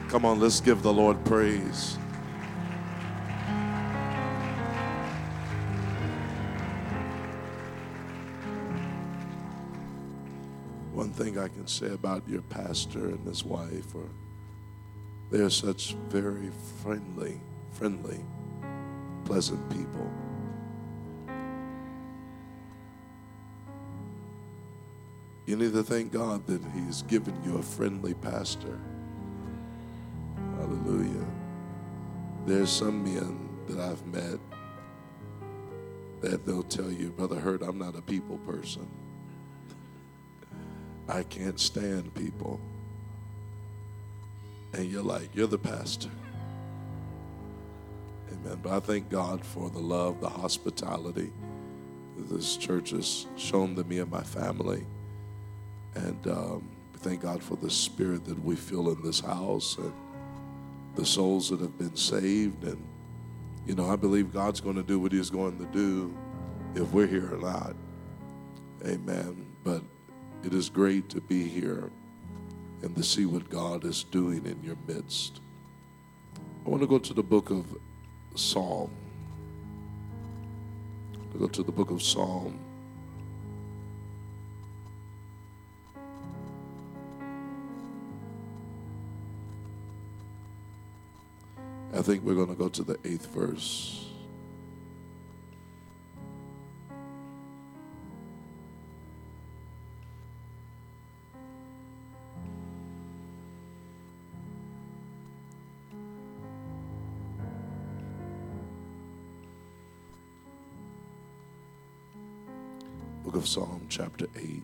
Come on, let's give the Lord praise. One thing I can say about your pastor and his wife, they're such very friendly, pleasant people. You need to thank God that he's given you a friendly pastor. Hallelujah. There's some men that I've met that they'll tell you, Brother Hurt, I'm not a people person. I can't stand people. And you're like, you're the pastor. Amen. But I thank God for the love, the hospitality that this church has shown to me and my family. And thank God for the spirit that we feel in this house and the souls that have been saved. And, you know, I believe God's going to do what he's going to do if we're here or not. Amen. But it is great to be here and to see what God is doing in your midst. I want to go to the book of Psalm. Go to the book of Psalm. I think we're going to go to the 8th verse. Book of Psalm, chapter 8,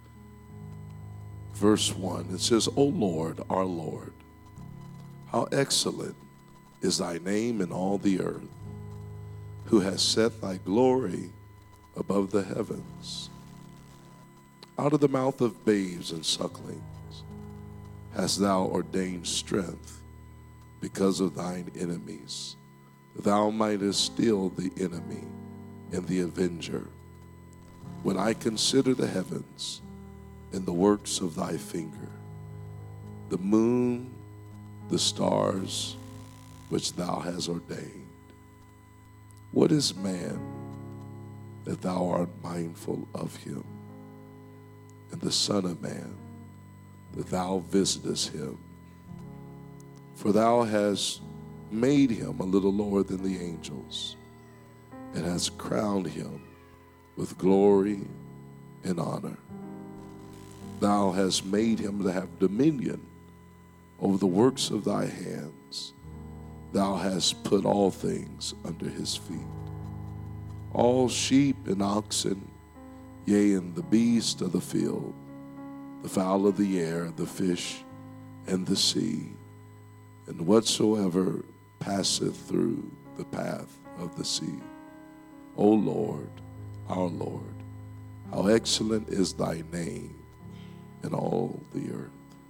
verse 1. It says, O Lord, our Lord, how excellent is thy name in all the earth, who has set thy glory above the heavens. Out of the mouth of babes and sucklings hast thou ordained strength because of thine enemies. Thou mightest still the enemy and the avenger. When I consider the heavens and the works of thy finger, the moon, the stars, which thou hast ordained. What is man that thou art mindful of him, and the Son of Man that thou visitest him? For thou hast made him a little lower than the angels, and hast crowned him with glory and honor. Thou hast made him to have dominion over the works of thy hands. Thou hast put all things under his feet. All sheep and oxen, yea, and the beast of the field, the fowl of the air, the fish, and the sea, and whatsoever passeth through the path of the sea. O Lord, our Lord, how excellent is thy name in all the earth.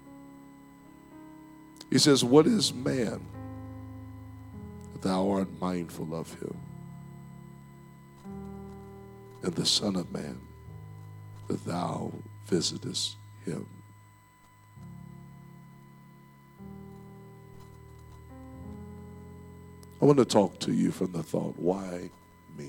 He says, what is man that thou art mindful of him, and the Son of Man that thou visitest him? I want to talk to you from the thought, why me?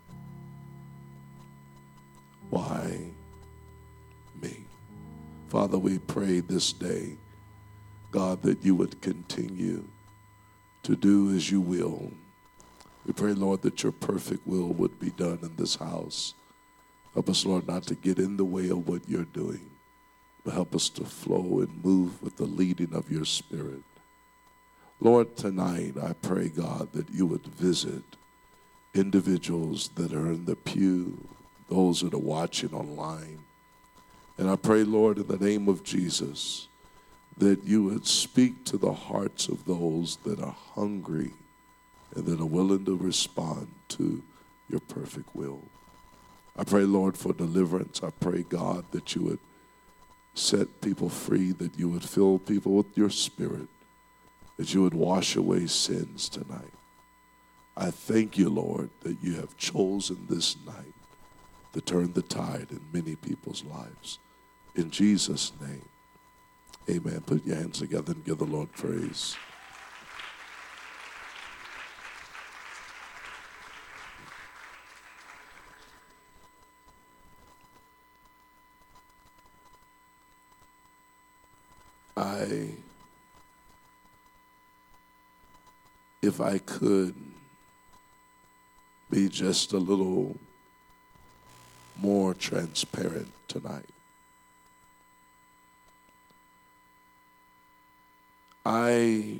Why me? Father, we pray this day, God, that you would continue to do as you will. We pray, Lord, that your perfect will would be done in this house. Help us, Lord, not to get in the way of what you're doing, but help us to flow and move with the leading of your Spirit. Lord, tonight I pray, God, that you would visit individuals that are in the pew, those that are watching online. And I pray, Lord, in the name of Jesus, that you would speak to the hearts of those that are hungry and that are willing to respond to your perfect will. I pray, Lord, for deliverance. I pray, God, that you would set people free, that you would fill people with your Spirit, that you would wash away sins tonight. I thank you, Lord, that you have chosen this night to turn the tide in many people's lives. In Jesus' name, Amen. Put your hands together and give the Lord praise. If I could be just a little more transparent tonight. I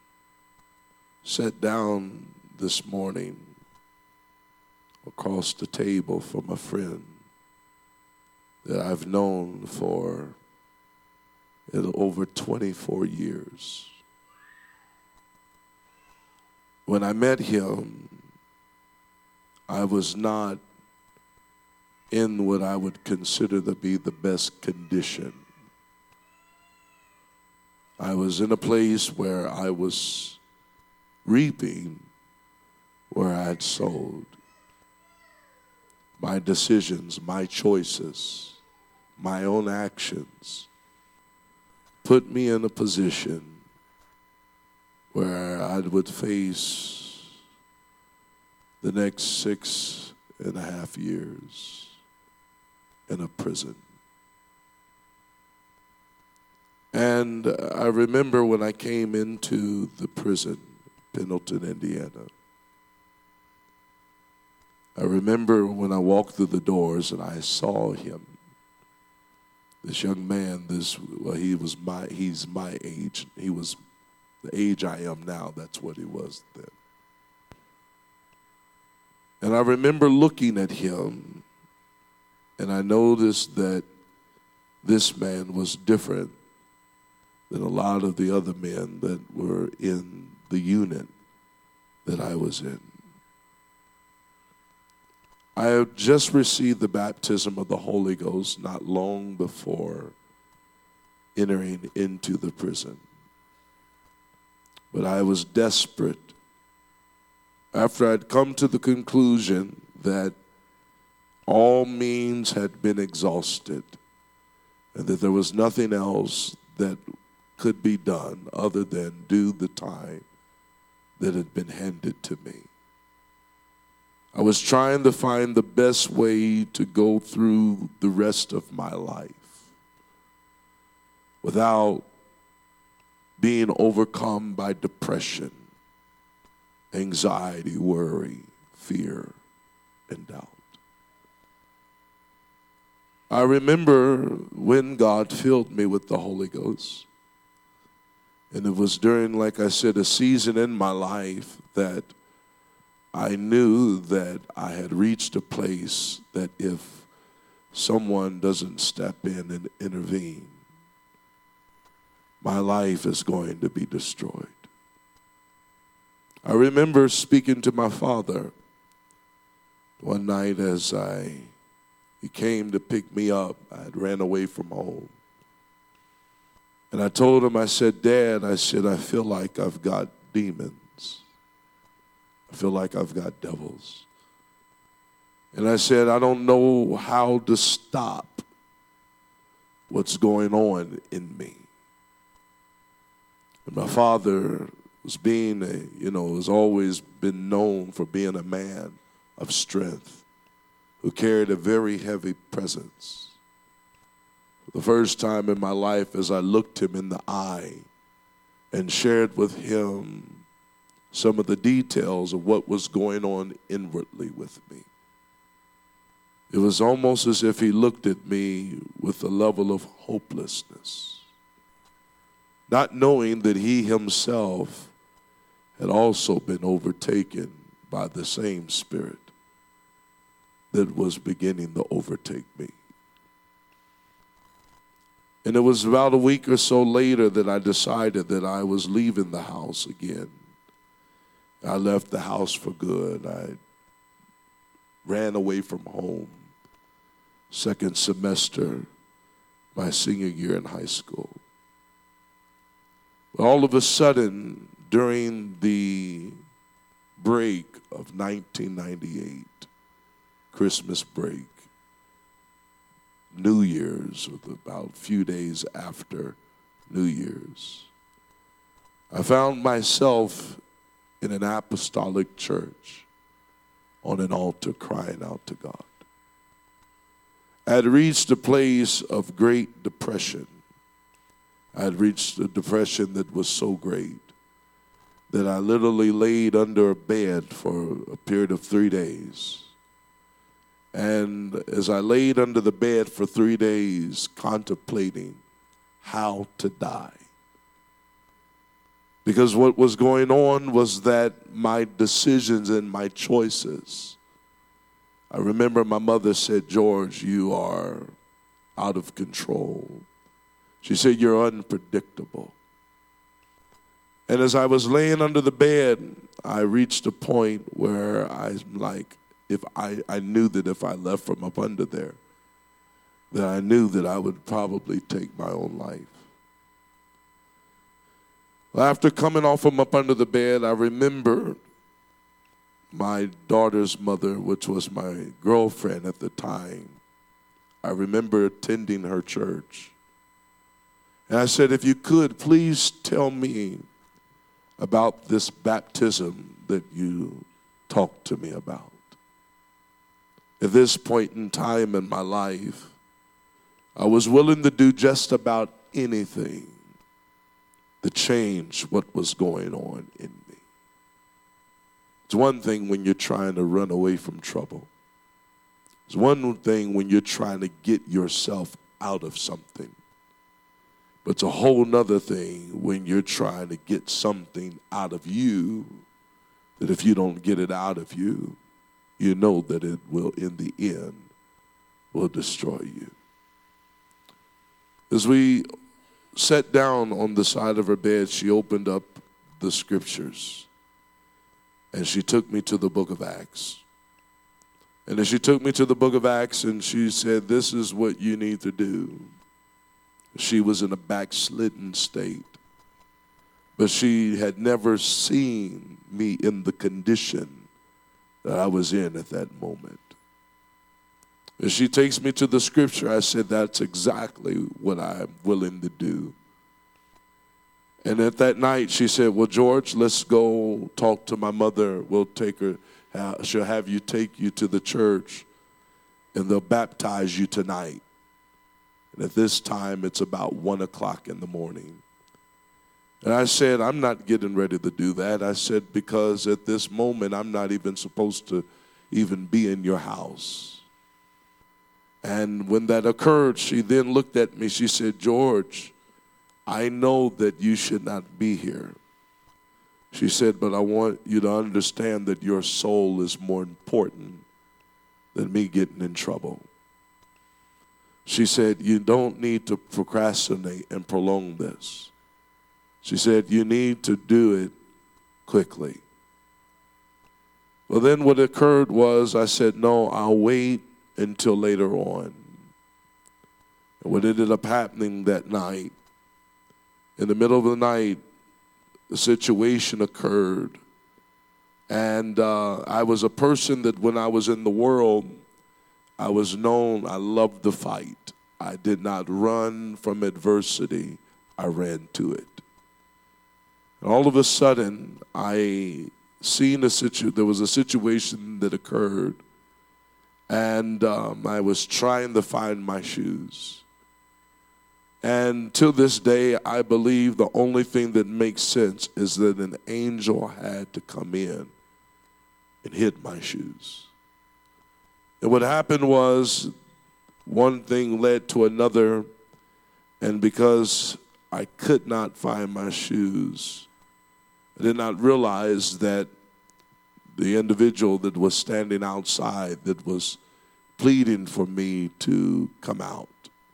sat down this morning across the table from a friend that I've known for over 24 years. When I met him, I was not in what I would consider to be the best condition. I was in a place where I was reaping where I had sowed. My decisions, my choices, my own actions put me in a position where I would face the next 6.5 years in a prison. And I remember when I came into the prison, Pendleton, Indiana. I remember when I walked through the doors and I saw him. This young man, he's my age. He was the age I am now. That's what he was then. And I remember looking at him, and I noticed that this man was different than a lot of the other men that were in the unit that I was in. I had just received the baptism of the Holy Ghost not long before entering into the prison. But I was desperate. After I'd come to the conclusion that all means had been exhausted and that there was nothing else that could be done other than do the time that had been handed to me. I was trying to find the best way to go through the rest of my life without being overcome by depression, anxiety, worry, fear, and doubt. I remember when God filled me with the Holy Ghost. And it was during, like I said, a season in my life that I knew that I had reached a place that if someone doesn't step in and intervene, my life is going to be destroyed. I remember speaking to my father one night as he came to pick me up. I had ran away from home. And I told him, I said, Dad, I feel like I've got demons. I feel like I've got devils. And I said, I don't know how to stop what's going on in me. And my father was has always been known for being a man of strength who carried a very heavy presence. For the first time in my life, as I looked him in the eye and shared with him some of the details of what was going on inwardly with me, it was almost as if he looked at me with a level of hopelessness, not knowing that he himself had also been overtaken by the same spirit that was beginning to overtake me. And it was about a week or so later that I decided that I was leaving the house again. I left the house for good. I ran away from home. Second semester, my senior year in high school. All of a sudden, during the break of 1998, Christmas break, New Year's, about a few days after New Year's. I found myself in an apostolic church on an altar crying out to God. I had reached a place of great depression. I had reached a depression that was so great that I literally laid under a bed for a period of 3 days. And as I laid under the bed for 3 days, contemplating how to die. Because what was going on was that my decisions and my choices, I remember my mother said, "George, you are out of control." She said, "You're unpredictable." And as I was laying under the bed, I reached a point where I'm like, I knew that if I left from up under there, that I knew that I would probably take my own life. Well, after coming off from up under the bed, I remember my daughter's mother, which was my girlfriend at the time. I remember attending her church. And I said, "If you could, please tell me about this baptism that you talked to me about." At this point in time in my life, I was willing to do just about anything to change what was going on in me. It's one thing when you're trying to run away from trouble. It's one thing when you're trying to get yourself out of something. But it's a whole nother thing when you're trying to get something out of you that if you don't get it out of you, you know that it will, in the end, will destroy you. As we sat down on the side of her bed, she opened up the scriptures and she took me to the book of Acts. And as she took me to the book of Acts and she said, "This is what you need to do." She was in a backslidden state, but she had never seen me in the condition that I was in at that moment. As she takes me to the scripture, I said, "That's exactly what I'm willing to do." And at that night, she said, "Well, George, let's go talk to my mother. We'll take her. She'll have you take you to the church, and they'll baptize you tonight." And at this time, it's about 1 o'clock in the morning. And I said, "I'm not getting ready to do that." I said, "Because at this moment, I'm not even supposed to even be in your house." And when that occurred, she then looked at me. She said, "George, I know that you should not be here." She said, "But I want you to understand that your soul is more important than me getting in trouble." She said, "You don't need to procrastinate and prolong this." She said, "You need to do it quickly." Well, then what occurred was I said, "No, I'll wait until later on." And what ended up happening that night, in the middle of the night, a situation occurred. And I was a person that when I was in the world, I was known, I loved to fight. I did not run from adversity, I ran to it. And all of a sudden, there was a situation that occurred, and I was trying to find my shoes. And to this day, I believe the only thing that makes sense is that an angel had to come in and hid my shoes. And what happened was one thing led to another, and because I could not find my shoes, I did not realize that the individual that was standing outside that was pleading for me to come out.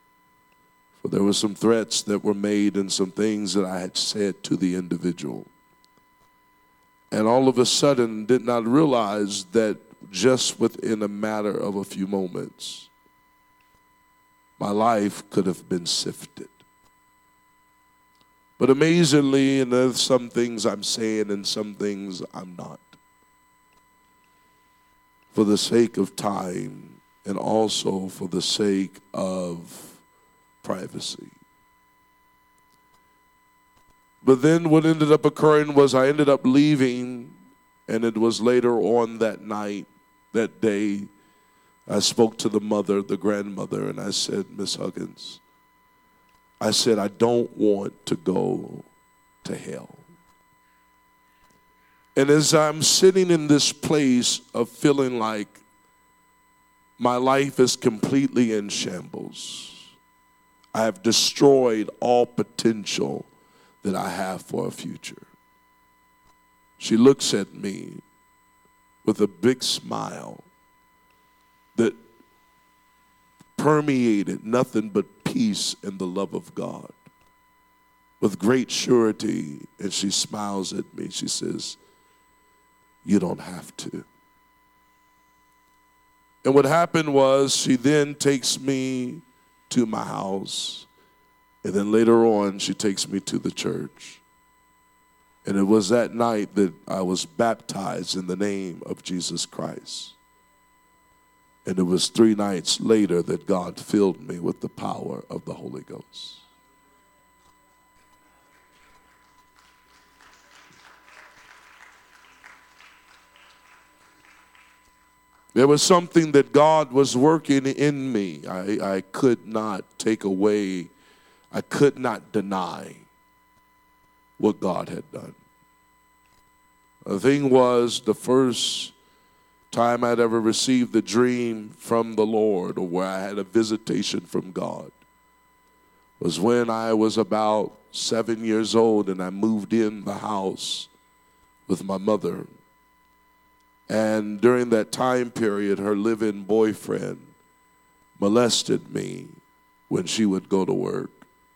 For there were some threats that were made and some things that I had said to the individual. And all of a sudden did not realize that just within a matter of a few moments, my life could have been sifted. But amazingly, and there's some things I'm saying and some things I'm not. For the sake of time and also for the sake of privacy. But then what ended up occurring was I ended up leaving, and it was later on that night, that day, I spoke to the mother, the grandmother, and I said, Miss Huggins, I said, I don't want to go to hell. And as I'm sitting in this place of feeling like my life is completely in shambles, I have destroyed all potential that I have for a future. She looks at me with a big smile that permeated nothing but peace and the love of God. With great surety, and she smiles at me. She says, you don't have to. And what happened was she then takes me to my house, and then later on she takes me to the church. And it was that night that I was baptized in the name of Jesus Christ. And it was 3 nights later that God filled me with the power of the Holy Ghost. There was something that God was working in me. I could not take away, I could not deny what God had done. The thing was, the first time I'd ever received a dream from the Lord, or where I had a visitation from God, was when I was about 7 years old and I moved in the house with my mother. And during that time period, her live-in boyfriend molested me when she would go to work.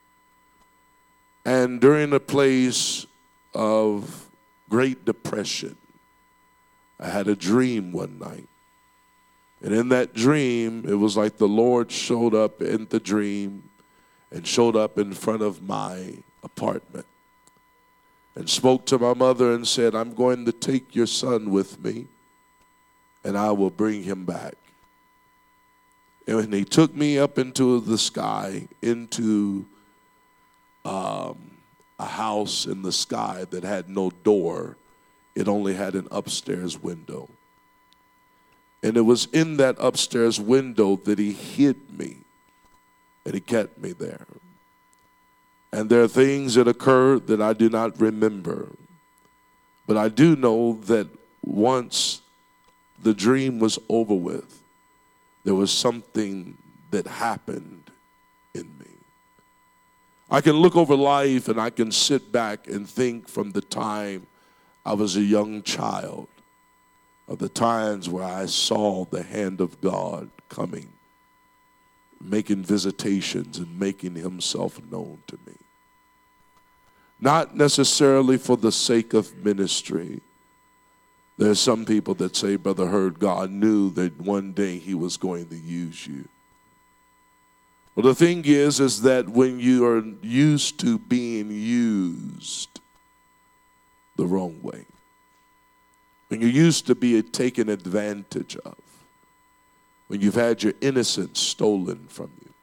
And during a place of great depression, I had a dream one night. And in that dream, it was like the Lord showed up in the dream and showed up in front of my apartment and spoke to my mother and said, I'm going to take your son with me, and I will bring him back. And when he took me up into the sky, into a house in the sky that had no door, it only had an upstairs window. And it was in that upstairs window that he hid me, and he kept me there. And there are things that occurred that I do not remember. But I do know that once the dream was over with, there was something that happened in me. I can look over life and I can sit back and think from the time I was a young child of the times where I saw the hand of God coming, making visitations and making himself known to me. Not necessarily for the sake of ministry. There's some people that say, Brother Hurd, God knew that one day he was going to use you. Well, the thing is that when you are used to being used the wrong way, when you're used to being taken advantage of, when you've had your innocence stolen from you,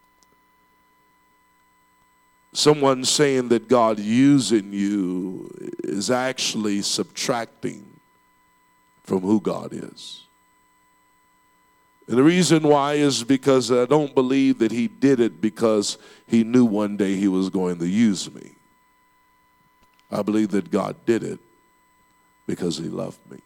someone saying that God using you is actually subtracting from who God is. And the reason why is because I don't believe that he did it because he knew one day he was going to use me. I believe that God did it because he loved me.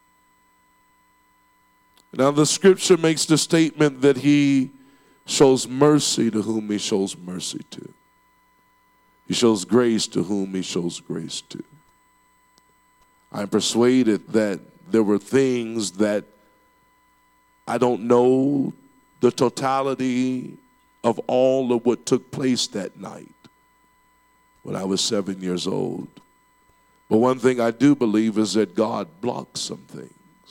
Now the scripture makes the statement that he shows mercy to whom he shows mercy to. He shows grace to whom he shows grace to. I'm persuaded that there were things that I don't know the totality of all of what took place that night when I was 7 years old. But one thing I do believe is that God blocked some things.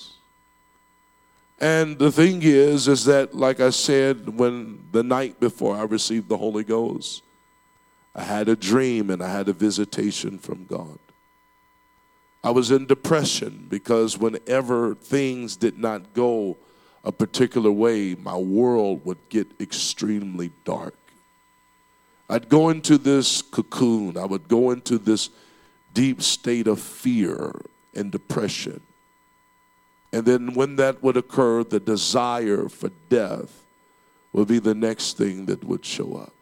And the thing is that, like I said, when the night before I received the Holy Ghost, I had a dream and I had a visitation from God. I was in depression because whenever things did not go a particular way, my world would get extremely dark. I'd go into this cocoon. I would go into this deep state of fear and depression. And then when that would occur, the desire for death would be the next thing that would show up.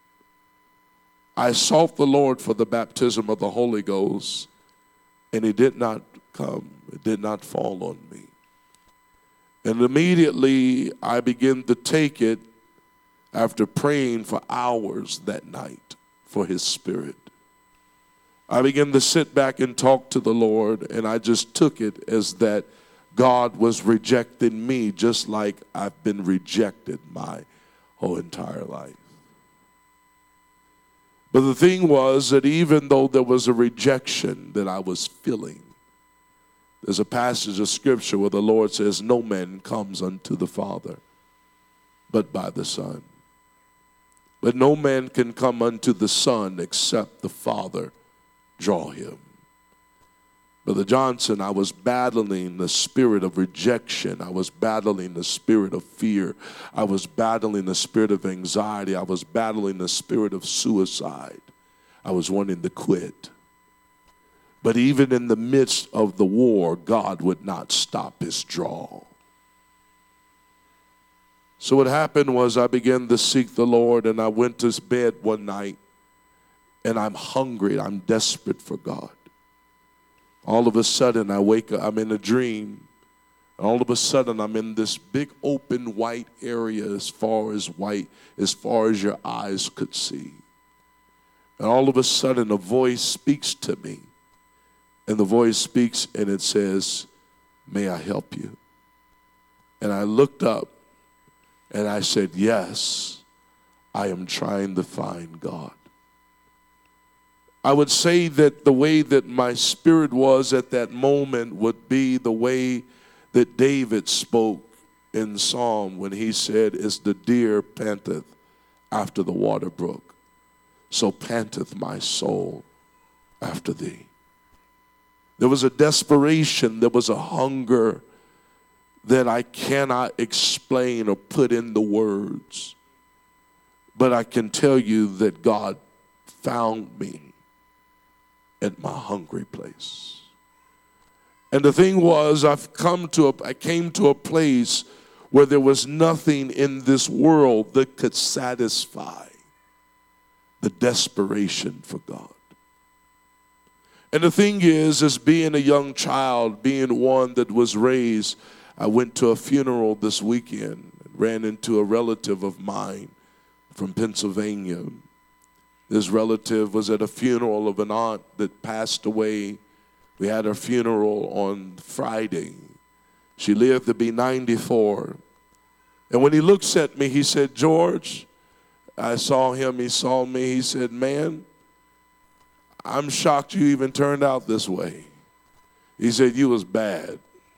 I sought the Lord for the baptism of the Holy Ghost, and it did not come. It did not fall on me. And immediately I began to take it after praying for hours that night for his spirit. I began to sit back and talk to the Lord, and I just took it as that God was rejecting me just like I've been rejected my whole entire life. But the thing was that even though there was a rejection that I was feeling, there's a passage of scripture where the Lord says, no man comes unto the Father but by the Son. But no man can come unto the Son except the Father draw him. Brother Johnson, I was battling the spirit of rejection. I was battling the spirit of fear. I was battling the spirit of anxiety. I was battling the spirit of suicide. I was wanting to quit. But even in the midst of the war, God would not stop his draw. So what happened was I began to seek the Lord, and I went to bed one night, and I'm hungry. I'm desperate for God. All of a sudden, I wake up, I'm in a dream. All of a sudden, I'm in this big open white area as far as your eyes could see. And all of a sudden, a voice speaks to me. And the voice speaks and it says, may I help you? And I looked up and I said, yes, I am trying to find God. I would say that the way that my spirit was at that moment would be the way that David spoke in Psalm when he said, as the deer panteth after the water brook, so panteth my soul after thee. There was a desperation, there was a hunger that I cannot explain or put in the words. But I can tell you that God found me at my hungry place. And the thing was, I came to a place where there was nothing in this world that could satisfy the desperation for God. And the thing is, as being a young child, being one that was raised, I went to a funeral this weekend, ran into a relative of mine from Pennsylvania. This relative was at a funeral of an aunt that passed away. We had her funeral on Friday. She lived to be 94. And when he looks at me, he said, George, I saw him, he saw me, he said, man, I'm shocked you even turned out this way. He said, you was bad.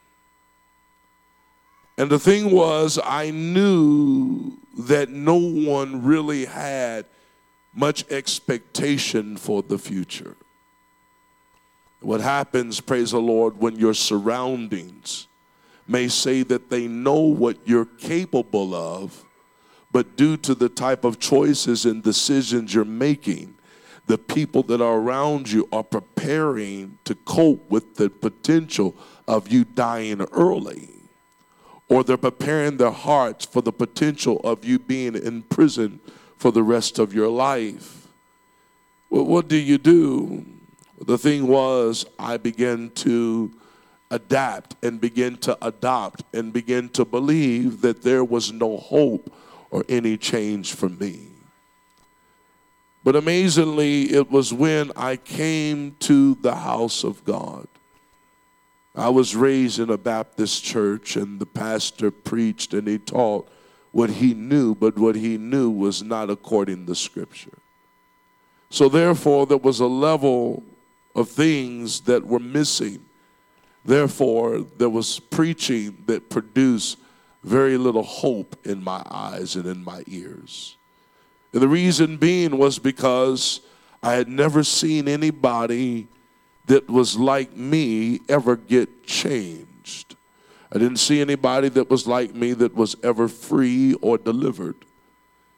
And the thing was, I knew that no one really had much expectation for the future. What happens, praise the Lord, when your surroundings may say that they know what you're capable of, but due to the type of choices and decisions you're making, the people that are around you are preparing to cope with the potential of you dying early. Or they're preparing their hearts for the potential of you being in prison for the rest of your life. Well, what do? The thing was, I began to adapt and begin to adopt and begin to believe that there was no hope or any change for me. But amazingly, it was when I came to the house of God. I was raised in a Baptist church, and the pastor preached and he taught what he knew, but what he knew was not according to Scripture. So therefore, there was a level of things that were missing. Therefore, there was preaching that produced very little hope in my eyes and in my ears. And the reason being was because I had never seen anybody that was like me ever get changed. I didn't see anybody that was like me that was ever free or delivered.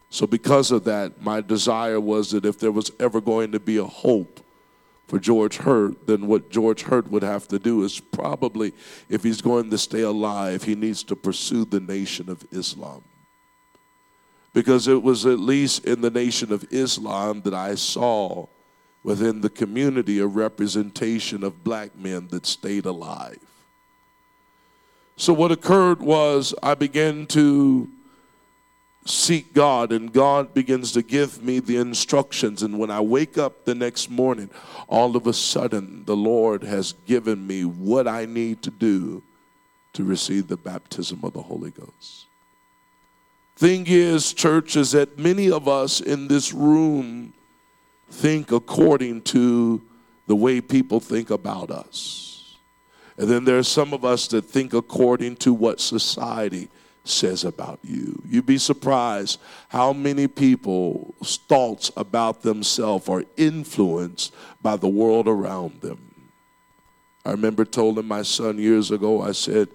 So because of that, my desire was that if there was ever going to be a hope for George Hurt, then what George Hurt would have to do is probably, if he's going to stay alive, he needs to pursue the Nation of Islam. Because it was at least in the Nation of Islam that I saw within the community a representation of black men that stayed alive. So what occurred was I began to seek God, and God begins to give me the instructions. And when I wake up the next morning, all of a sudden the Lord has given me what I need to do to receive the baptism of the Holy Ghost. Thing is, church, is that many of us in this room think according to the way people think about us. And then there are some of us that think according to what society says about you. You'd be surprised how many people's thoughts about themselves are influenced by the world around them. I remember telling my son years ago, I said,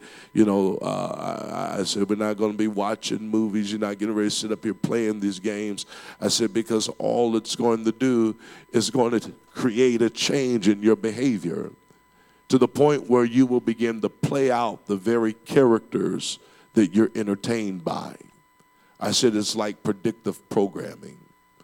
I said, we're not going to be watching movies. You're not getting ready to sit up here playing these games. I said, because all it's going to do is going to create a change in your behavior to the point where you will begin to play out the very characters that you're entertained by. I said, it's like predictive programming.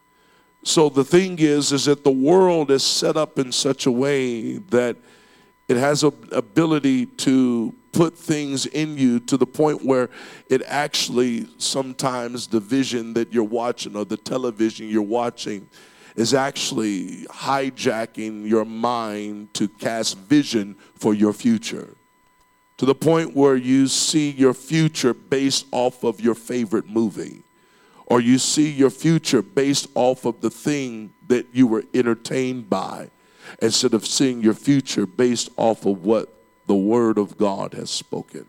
So the thing is that the world is set up in such a way that it has an ability to put things in you to the point where it actually, sometimes the vision that you're watching or the television you're watching is actually hijacking your mind to cast vision for your future. To the point where you see your future based off of your favorite movie. Or you see your future based off of the thing that you were entertained by, instead of seeing your future based off of what the Word of God has spoken.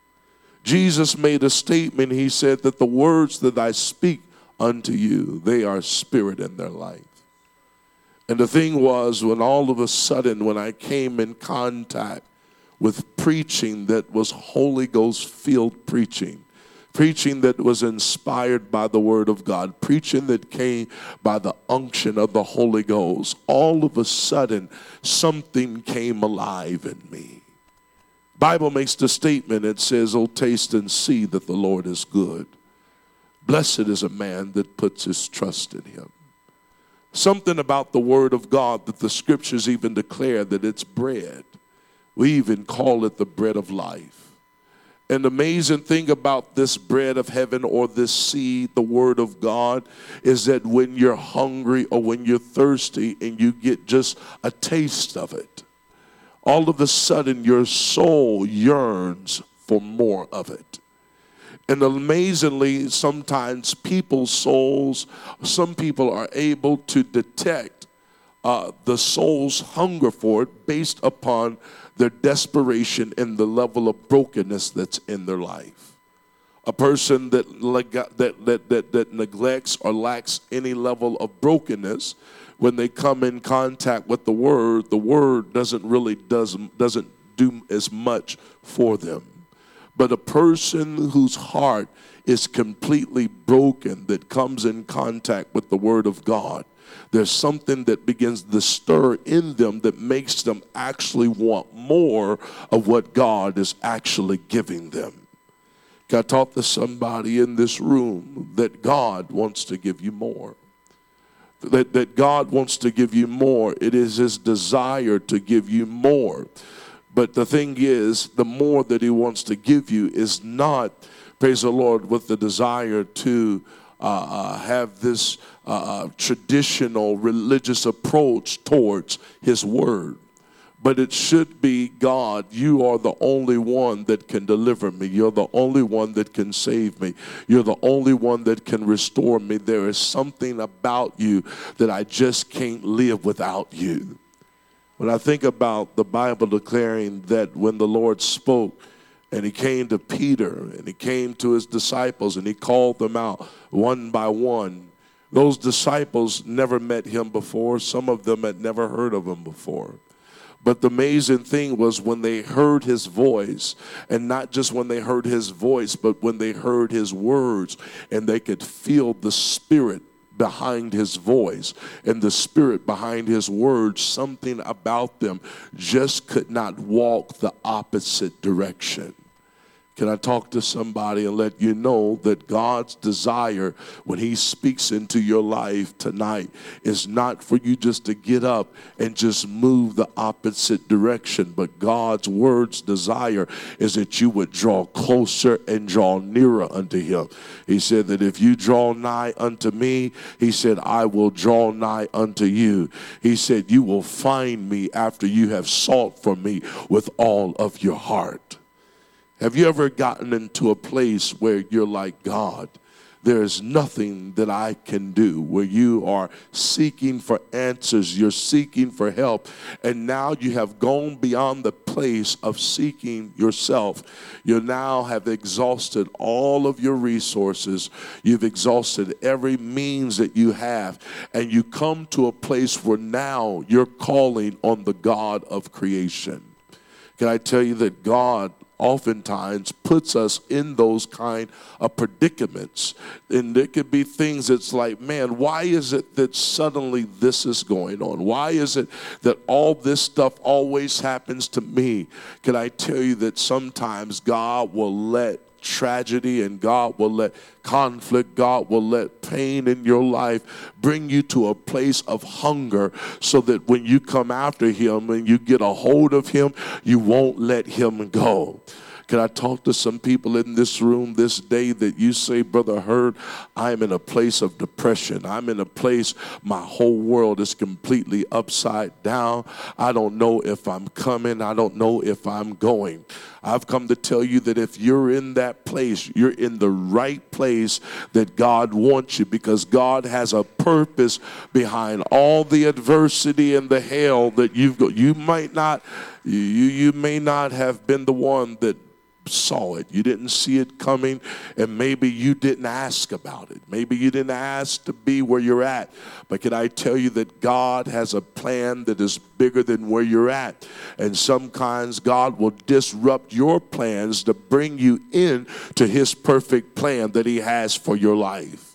Jesus made a statement. He said that the words that I speak unto you, they are spirit and their life. And the thing was, when all of a sudden, when I came in contact with preaching that was Holy Ghost filled preaching that was inspired by the Word of God, preaching that came by the unction of the Holy Ghost, all of a sudden something came alive in me. Bible makes the statement, it says, "Oh, taste and see that the Lord is good. Blessed is a man that puts his trust in him." Something about the Word of God that the Scriptures even declare that it's bread. We even call it the bread of life. And the amazing thing about this bread of heaven, or this seed, the Word of God, is that when you're hungry or when you're thirsty and you get just a taste of it, all of a sudden your soul yearns for more of it. And amazingly, sometimes people's souls, some people are able to detect the soul's hunger for it based upon their desperation and the level of brokenness that's in their life. A person that neglects or lacks any level of brokenness, when they come in contact with the Word doesn't do as much for them. But a person whose heart is completely broken that comes in contact with the Word of God, there's something that begins to stir in them that makes them actually want more of what God is actually giving them. I talked to somebody in this room that God wants to give you more. That God wants to give you more. It is His desire to give you more. But the thing is, the more that He wants to give you is not, praise the Lord, with the desire to have this traditional religious approach towards His Word. But it should be, God, you are the only one that can deliver me. You're the only one that can save me. You're the only one that can restore me. There is something about you that I just can't live without you. When I think about the Bible declaring that when the Lord spoke, and He came to Peter, and He came to His disciples, and He called them out one by one. Those disciples never met Him before. Some of them had never heard of Him before. But the amazing thing was when they heard his voice, and not just when they heard his voice, but when they heard his words, and they could feel the Spirit behind his voice and the Spirit behind his words, something about them just could not walk the opposite direction. Can I talk to somebody and let you know that God's desire when he speaks into your life tonight is not for you just to get up and just move the opposite direction, but God's word's desire is that you would draw closer and draw nearer unto him. He said that if you draw nigh unto me, he said, I will draw nigh unto you. He said, you will find me after you have sought for me with all of your heart. Have you ever gotten into a place where you're like, God, there is nothing that I can do, where you are seeking for answers, you're seeking for help, and now you have gone beyond the place of seeking yourself. You now have exhausted all of your resources. You've exhausted every means that you have, and you come to a place where now you're calling on the God of creation. Can I tell you that God oftentimes puts us in those kind of predicaments? And there could be things that's like, man, why is it that suddenly this is going on? Why is it that all this stuff always happens to me? Can I tell you that sometimes God will let tragedy and God will let conflict, God will let pain in your life bring you to a place of hunger so that when you come after him and you get a hold of him, you won't let him go. Can I talk to some people in this room this day that you say, Brother Hurd, I'm in a place of depression. I'm in a place, my whole world is completely upside down. I don't know if I'm coming. I don't know if I'm going. I've come to tell you that if you're in that place, you're in the right place that God wants you, because God has a purpose behind all the adversity and the hell that you've got. You may not have been the one that saw it. You didn't see it coming, and maybe you didn't ask about it. Maybe you didn't ask to be where you're at. But can I tell you that God has a plan that is bigger than where you're at? And sometimes God will disrupt your plans to bring you in to his perfect plan that he has for your life.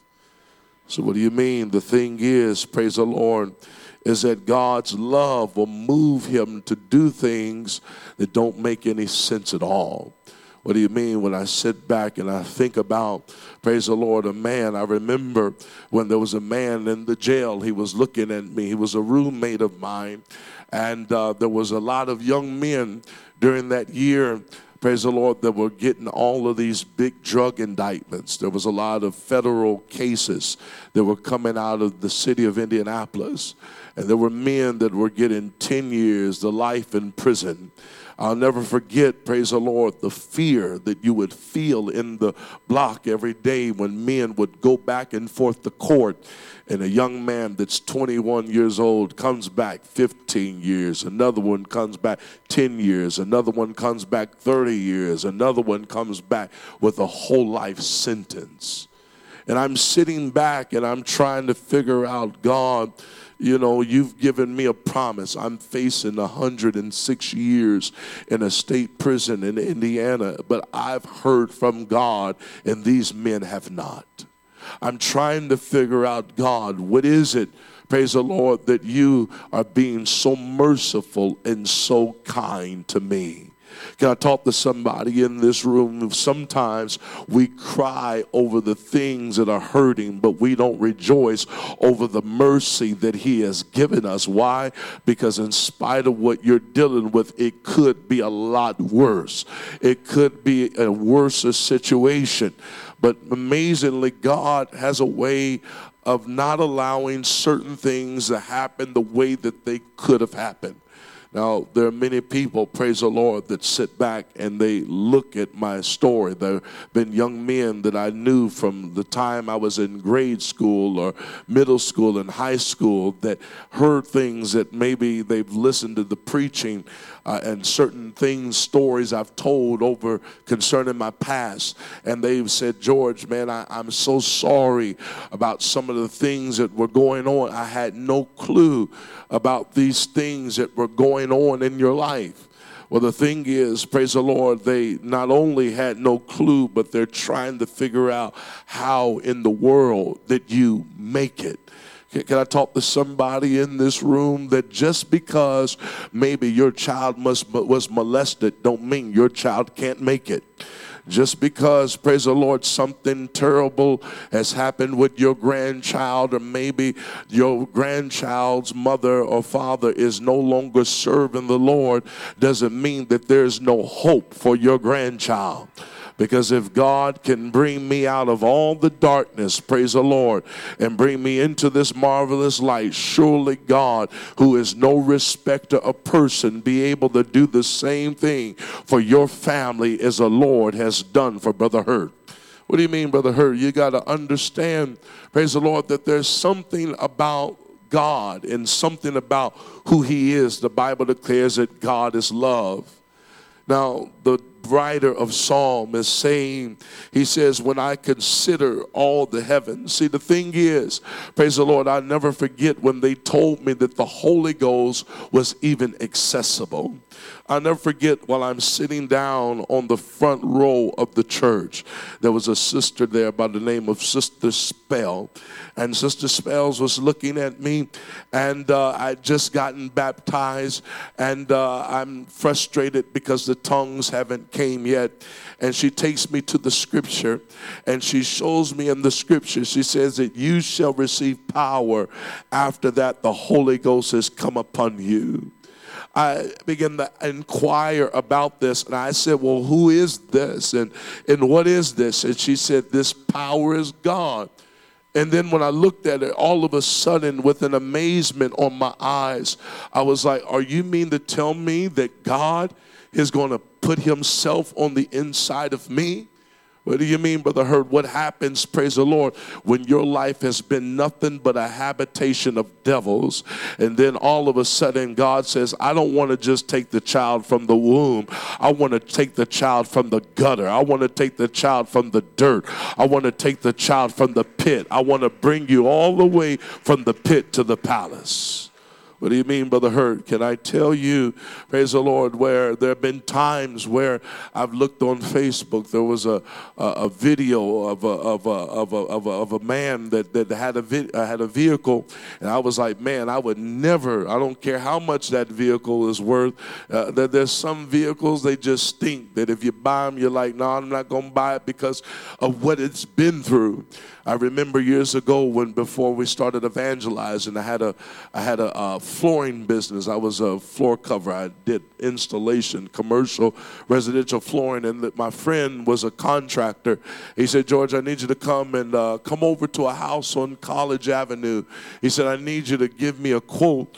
So what do you mean? The thing is, praise the Lord, is that God's love will move him to do things that don't make any sense at all. What do you mean? When I sit back and I think about, praise the Lord, a man, I remember when there was a man in the jail. He was looking at me. He was a roommate of mine. And there was a lot of young men during that year, praise the Lord, that were getting all of these big drug indictments. There was a lot of federal cases that were coming out of the city of Indianapolis. And there were men that were getting 10 years to life in prison. I'll never forget, praise the Lord, the fear that you would feel in the block every day when men would go back and forth to court, and a young man that's 21 years old comes back 15 years, another one comes back 10 years, another one comes back 30 years, another one comes back with a whole life sentence. And I'm sitting back and I'm trying to figure out, God, you know, you've given me a promise. I'm facing 106 years in a state prison in Indiana, but I've heard from God and these men have not. I'm trying to figure out, God, what is it, praise the Lord, that you are being so merciful and so kind to me? Can I talk to somebody in this room? Sometimes we cry over the things that are hurting, but we don't rejoice over the mercy that he has given us. Why? Because in spite of what you're dealing with, it could be a lot worse. It could be a worse situation. But amazingly, God has a way of not allowing certain things to happen the way that they could have happened. Now, there are many people, praise the Lord, that sit back and they look at my story. There have been young men that I knew from the time I was in grade school or middle school and high school that heard things that maybe they've listened to the preaching and certain things, stories I've told over concerning my past. And they've said, George, man, I'm so sorry about some of the things that were going on. I had no clue about these things that were going going on in your life. Well, the thing is, praise the Lord, they not only had no clue, but they're trying to figure out how in the world that you make it. Can I talk to somebody in this room that just because maybe your child was molested don't mean your child can't make it? Just because, praise the Lord, something terrible has happened with your grandchild, or maybe your grandchild's mother or father is no longer serving the Lord, doesn't mean that there's no hope for your grandchild. Because if God can bring me out of all the darkness, praise the Lord, and bring me into this marvelous light, surely God, who is no respecter of person, be able to do the same thing for your family as the Lord has done for Brother Hurt. What do you mean, Brother Hurt? You got to understand, praise the Lord, that there's something about God and something about who he is. The Bible declares that God is love. Now, the writer of Psalm is saying, he says, when I consider all the heavens. See, the thing is, praise the Lord, I never forget when they told me that the Holy Ghost was even accessible. I'll never forget while I'm sitting down on the front row of the church, there was a sister there by the name of Sister Spell. And Sister Spells was looking at me, and I'd just gotten baptized, and I'm frustrated because the tongues haven't came yet. And she takes me to the scripture, and she shows me in the scripture, she says that you shall receive power. After that, the Holy Ghost has come upon you. I began to inquire about this, and I said, well, who is this, and what is this? And she said, this power is God. And then when I looked at it, all of a sudden, with an amazement on my eyes, I was like, are you mean to tell me that God is going to put himself on the inside of me? What do you mean, Brother Hurt? What happens, praise the Lord, when your life has been nothing but a habitation of devils, and then all of a sudden God says, I don't want to just take the child from the womb. I want to take the child from the gutter. I want to take the child from the dirt. I want to take the child from the pit. I want to bring you all the way from the pit to the palace. What do you mean, Brother Hurt? Can I tell you, praise the Lord, where there have been times where I've looked on Facebook. There was a video of a man that had a vehicle, and I was like, man, I would never. I don't care how much that vehicle is worth. There's some vehicles, they just stink. That if you buy them, you're like, no, I'm not going to buy it because of what it's been through. I remember years ago before we started evangelizing, I had a flooring business. I was a floor cover. I did installation, commercial, residential flooring, and my friend was a contractor. He said, George, I need you to come over to a house on College Avenue. He said, I need you to give me a quote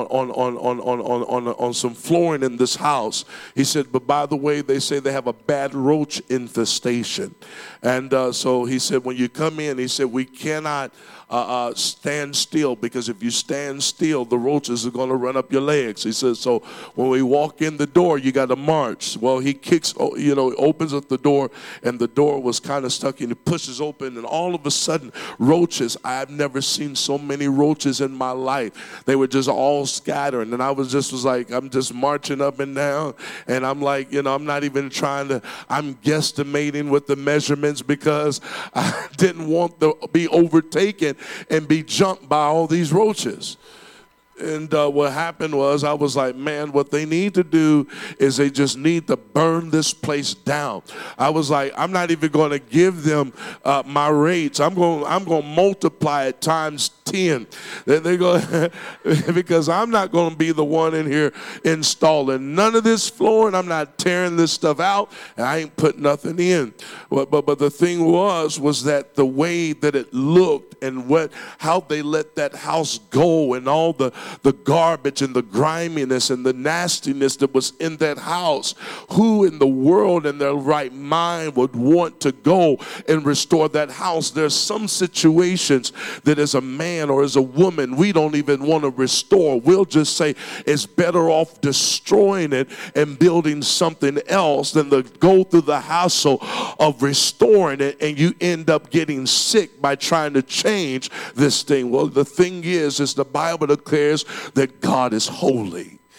on some flooring in this house. He said, but by the way, they say they have a bad roach infestation. And so he said, when you come in, he said, we cannot stand still, because if you stand still, the roaches are going to run up your legs. He says, so when we walk in the door, you got to march. Well, he opens up the door, and the door was kind of stuck, and he pushes open, and all of a sudden, roaches. I've never seen so many roaches in my life. They were just all scattering, and I was like, I'm just marching up and down, and I'm like, I'm not even I'm guesstimating with the measurements because I didn't want to be overtaken and be jumped by all these roaches. And what happened was, I was like, man, what they need to do is they just need to burn this place down. I was like, I'm not even going to give them my rates. I'm going to multiply it times 10. They're going because I'm not going to be the one in here installing none of this flooring. I'm not tearing this stuff out, and I ain't put nothing in. But the thing was that the way that it looked and how they let that house go, and all the garbage and the griminess and the nastiness that was in that house. Who in the world in their right mind would want to go and restore that house? There's some situations that as a man or as a woman, we don't even want to restore. We'll just say it's better off destroying it and building something else than to go through the hassle of restoring it, and you end up getting sick by trying to change this thing. Well, the thing is the Bible declares that God is holy.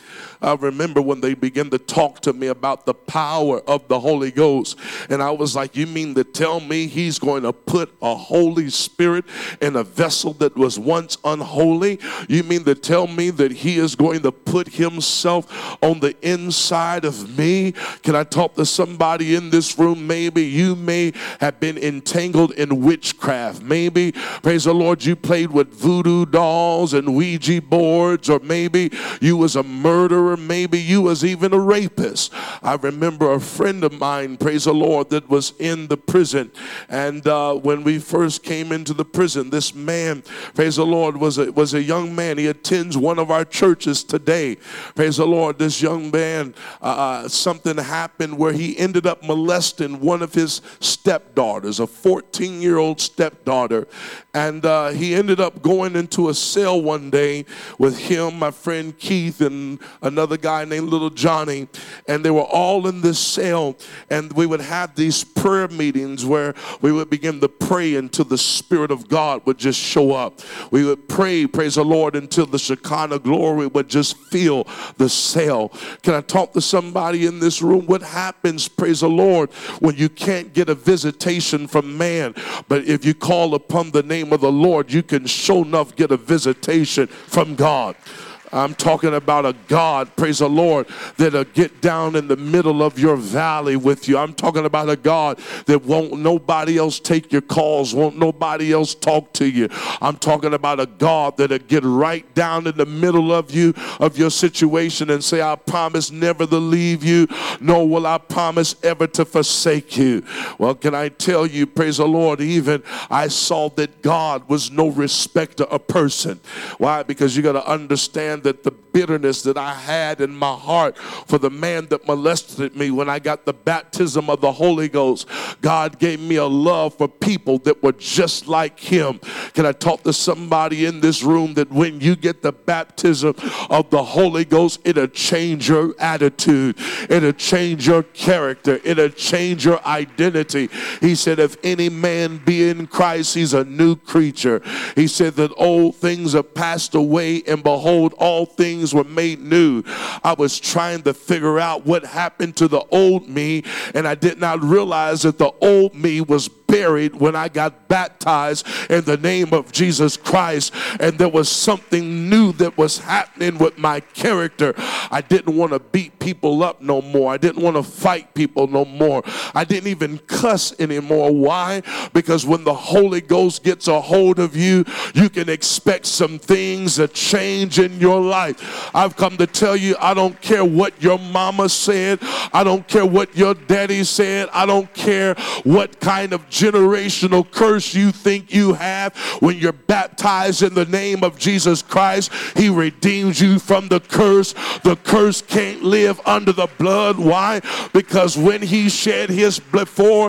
I remember when they began to talk to me about the power of the Holy Ghost. And I was like, you mean to tell me he's going to put a Holy Spirit in a vessel that was once unholy? You mean to tell me that he is going to put himself on the inside of me? Can I talk to somebody in this room? Maybe you may have been entangled in witchcraft. Maybe, praise the Lord, you played with voodoo dolls and Ouija boards, or maybe you was a murderer. Maybe you was even a rapist. I remember a friend of mine, praise the Lord, that was in the prison. And when we first came into the prison, this man, praise the Lord, was a young man. He attends one of our churches today. Praise the Lord. This young man, something happened where he ended up molesting one of his stepdaughters, a 14-year-old stepdaughter. And he ended up going into a cell one day with him, my friend Keith, and another guy named Little Johnny. And they were all in this cell. And we would have these prayer meetings where we would begin to pray until the Spirit of God would just show up. We would pray, praise the Lord, until the Shekinah glory would just fill the cell. Can I talk to somebody in this room? What happens, praise the Lord, when you can't get a visitation from man, but if you call upon the name of the Lord, you can sure enough get a visitation from God. I'm talking about a God, praise the Lord, that'll get down in the middle of your valley with you. I'm talking about a God that won't nobody else take your calls, won't nobody else talk to you. I'm talking about a God that'll get right down in the middle of you, of your situation, and say, I promise never to leave you, nor will I promise ever to forsake you. Well, can I tell you, praise the Lord, even I saw that God was no respecter of person. Why? Because you got to understand that the bitterness that I had in my heart for the man that molested me, when I got the baptism of the Holy Ghost, God gave me a love for people that were just like him. Can I talk to somebody in this room that when you get the baptism of the Holy Ghost, it'll change your attitude, it'll change your character, it'll change your identity. He said, if any man be in Christ, he's a new creature. He said that old things are passed away, and behold, all things were made new. I was trying to figure out what happened to the old me, and I did not realize that the old me was buried when I got baptized in the name of Jesus Christ, and there was something new that was happening with my character. I didn't want to beat people up no more. I didn't want to fight people no more. I didn't even cuss anymore. Why? Because when the Holy Ghost gets a hold of you, you can expect some things to change in your life. I've come to tell you, I don't care what your mama said. I don't care what your daddy said. I don't care what kind of generational curse you think you have. When you're baptized in the name of Jesus Christ, he redeems you from the curse. The curse can't live under the blood. Why? Because when he shed his blood, before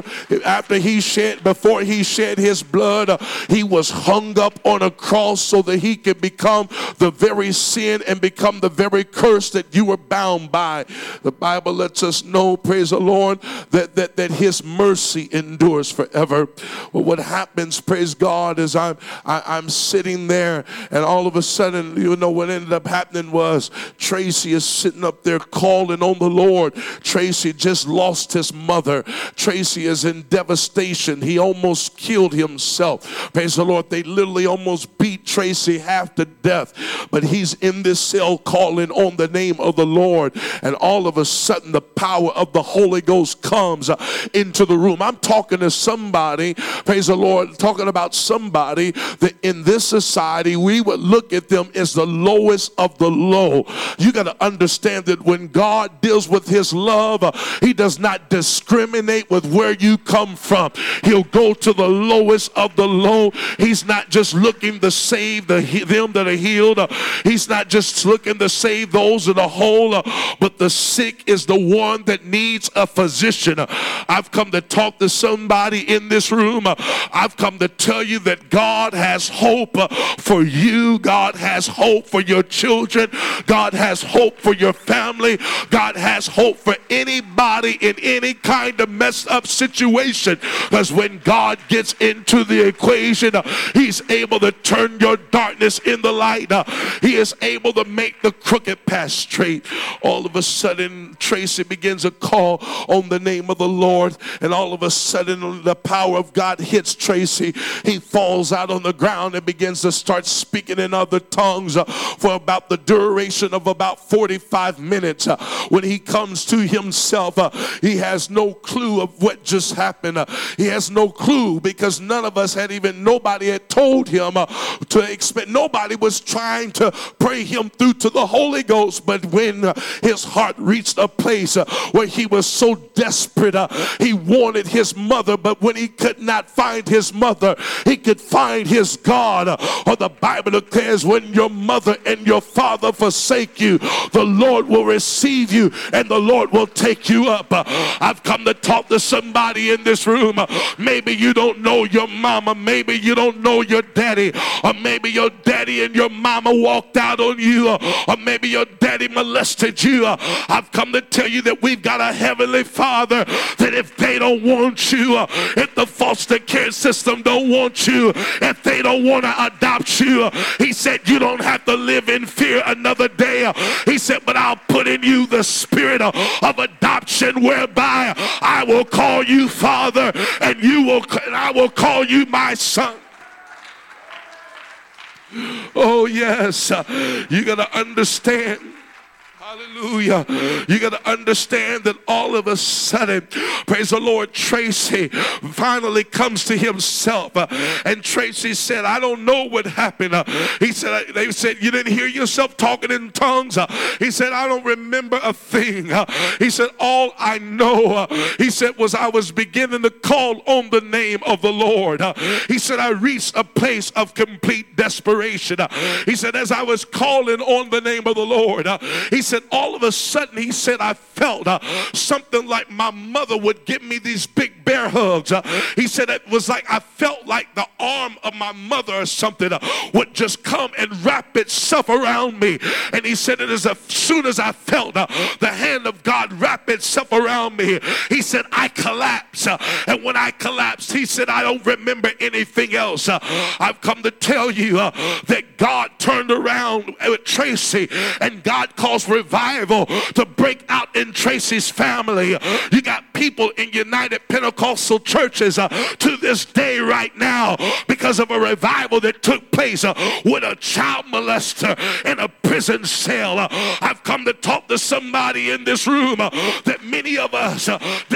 he shed his blood, he was hung up on a cross so that he could become the very sin and become the very curse that you were bound by. The Bible lets us know, praise the Lord, that his mercy endures forever. Well, what happens, praise God, is I'm sitting there, and all of a sudden, you know, what ended up happening was Tracy is sitting up there calling on the Lord. Tracy just lost his mother. Tracy is in devastation. He almost killed himself. Praise the Lord. They literally almost beat Tracy half to death, but he's in this cell calling on the name of the Lord, and all of a sudden the power of the Holy Ghost comes into the room. I'm talking to somebody, praise the Lord, talking about somebody that in this society we would look at them as the lowest of the low. You got to understand that when God deals with his love, he does not discriminate with where you come from. He'll go to the lowest of the low. He's not just looking to save them that are healed. He's not just looking to save those that are whole, but the sick is the one that needs a physician. I've come to talk to somebody in this room. I've come to tell you that God has hope for you. God has hope for your children. God has hope for your family. God has hope for anybody in any kind of messed up situation, because when God gets into the equation, he's able to turn your darkness in the light. He is able to make the crooked path straight. prostrate. All of a sudden, Tracy begins to call on the name of the Lord, and all of a sudden, the power of God hits Tracy. He falls out on the ground and begins to start speaking in other tongues for about the duration of about 45 minutes. When he comes to himself, he has no clue of what just happened. He has no clue because none of us nobody had told him to expect. Nobody was trying to pray him through to the Holy Ghost. But when his heart reached a place where he was so desperate, he wanted his mother, but when he could not find his mother, he could find his God. Or the Bible declares, when your mother and your father forsake you, the Lord will receive you and the Lord will take you up. I've come to talk to somebody in this room. Maybe you don't know your mama, maybe you don't know your daddy, or maybe your daddy and your mama walked out on you, or maybe your daddy molested you. I've come to tell you that we've got a heavenly Father, that if they don't want you, if the foster care system don't want you, if they don't want to adopt you, he said you don't have to live in fear another day. He said, but I'll put in you the spirit of adoption, whereby I will call you Father, and I will call you my son. Oh yes, you got to understand. Hallelujah. You got to understand that all of a sudden, praise the Lord, Tracy finally comes to himself. And Tracy said, I don't know what happened. He said, they said, you didn't hear yourself talking in tongues? He said, I don't remember a thing. He said, all I know, he said, was I was beginning to call on the name of the Lord. He said, I reached a place of complete desperation. He said, as I was calling on the name of the Lord, he said, all of a sudden, he said, I felt something like my mother would give me these big bear hugs. He said it was like I felt like the arm of my mother or something would just come and wrap itself around me. And he said, as soon as I felt the hand of God wrap itself around me, he said, I collapsed. And when I collapsed, he said, I don't remember anything else. I've come to tell you that God turned around with Tracy, and God caused revival to break out in Tracy's family. You got people in United Pentecostal churches to this day right now because of a revival that took place with a child molester in a prison cell. I've come to talk to somebody in this room that many of us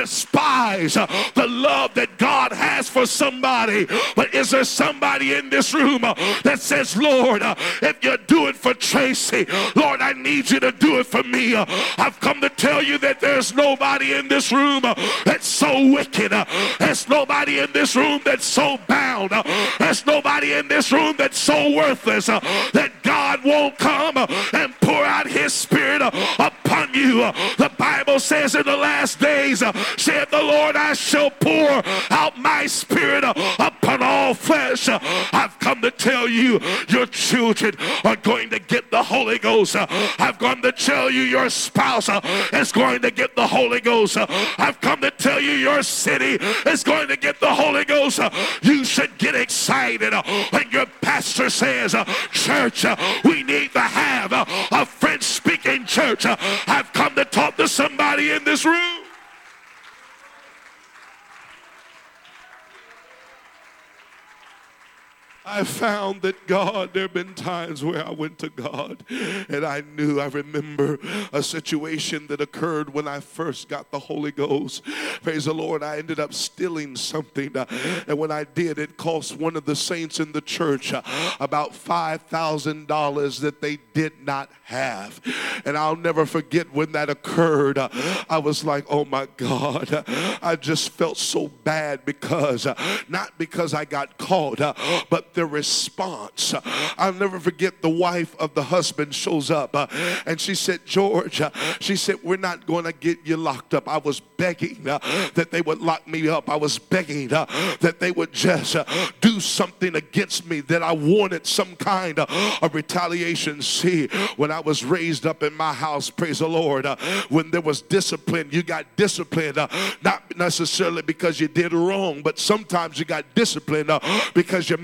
despise the love that God has for somebody. But is there somebody in this room that says, Lord, if you do it for Tracy, Lord, I need you to do it for me. I've come to tell you that there's nobody in this room that's so wicked. There's nobody in this room that's so bound. There's nobody in this room that's so worthless that God won't come and pour out his spirit upon you. The Bible says in the last days, said the Lord, I shall pour out my spirit upon all flesh. I've come to tell you, your children are going to get the Holy Ghost. I've come to tell you, your spouse is going to get the Holy Ghost. I've come to tell you, your city is going to get the Holy Ghost. You should get excited when your pastor says, church, we need to have a French-speaking church. I've come to talk to somebody in this room. I found that God, there have been times where I went to God and I remember a situation that occurred when I first got the Holy Ghost. Praise the Lord, I ended up stealing something. And when I did, it cost one of the saints in the church about $5,000 that they did not have. And I'll never forget when that occurred. I was like, oh my God, I just felt so bad because, not because I got caught, but the response. I'll never forget, the wife of the husband shows up and she said, George, she said, we're not going to get you locked up. I was begging that they would lock me up. I was begging that they would just do something against me, that I wanted some kind of retaliation. See, when I was raised up in my house, praise the Lord, when there was discipline, you got disciplined not necessarily because you did wrong, but sometimes you got disciplined because you made them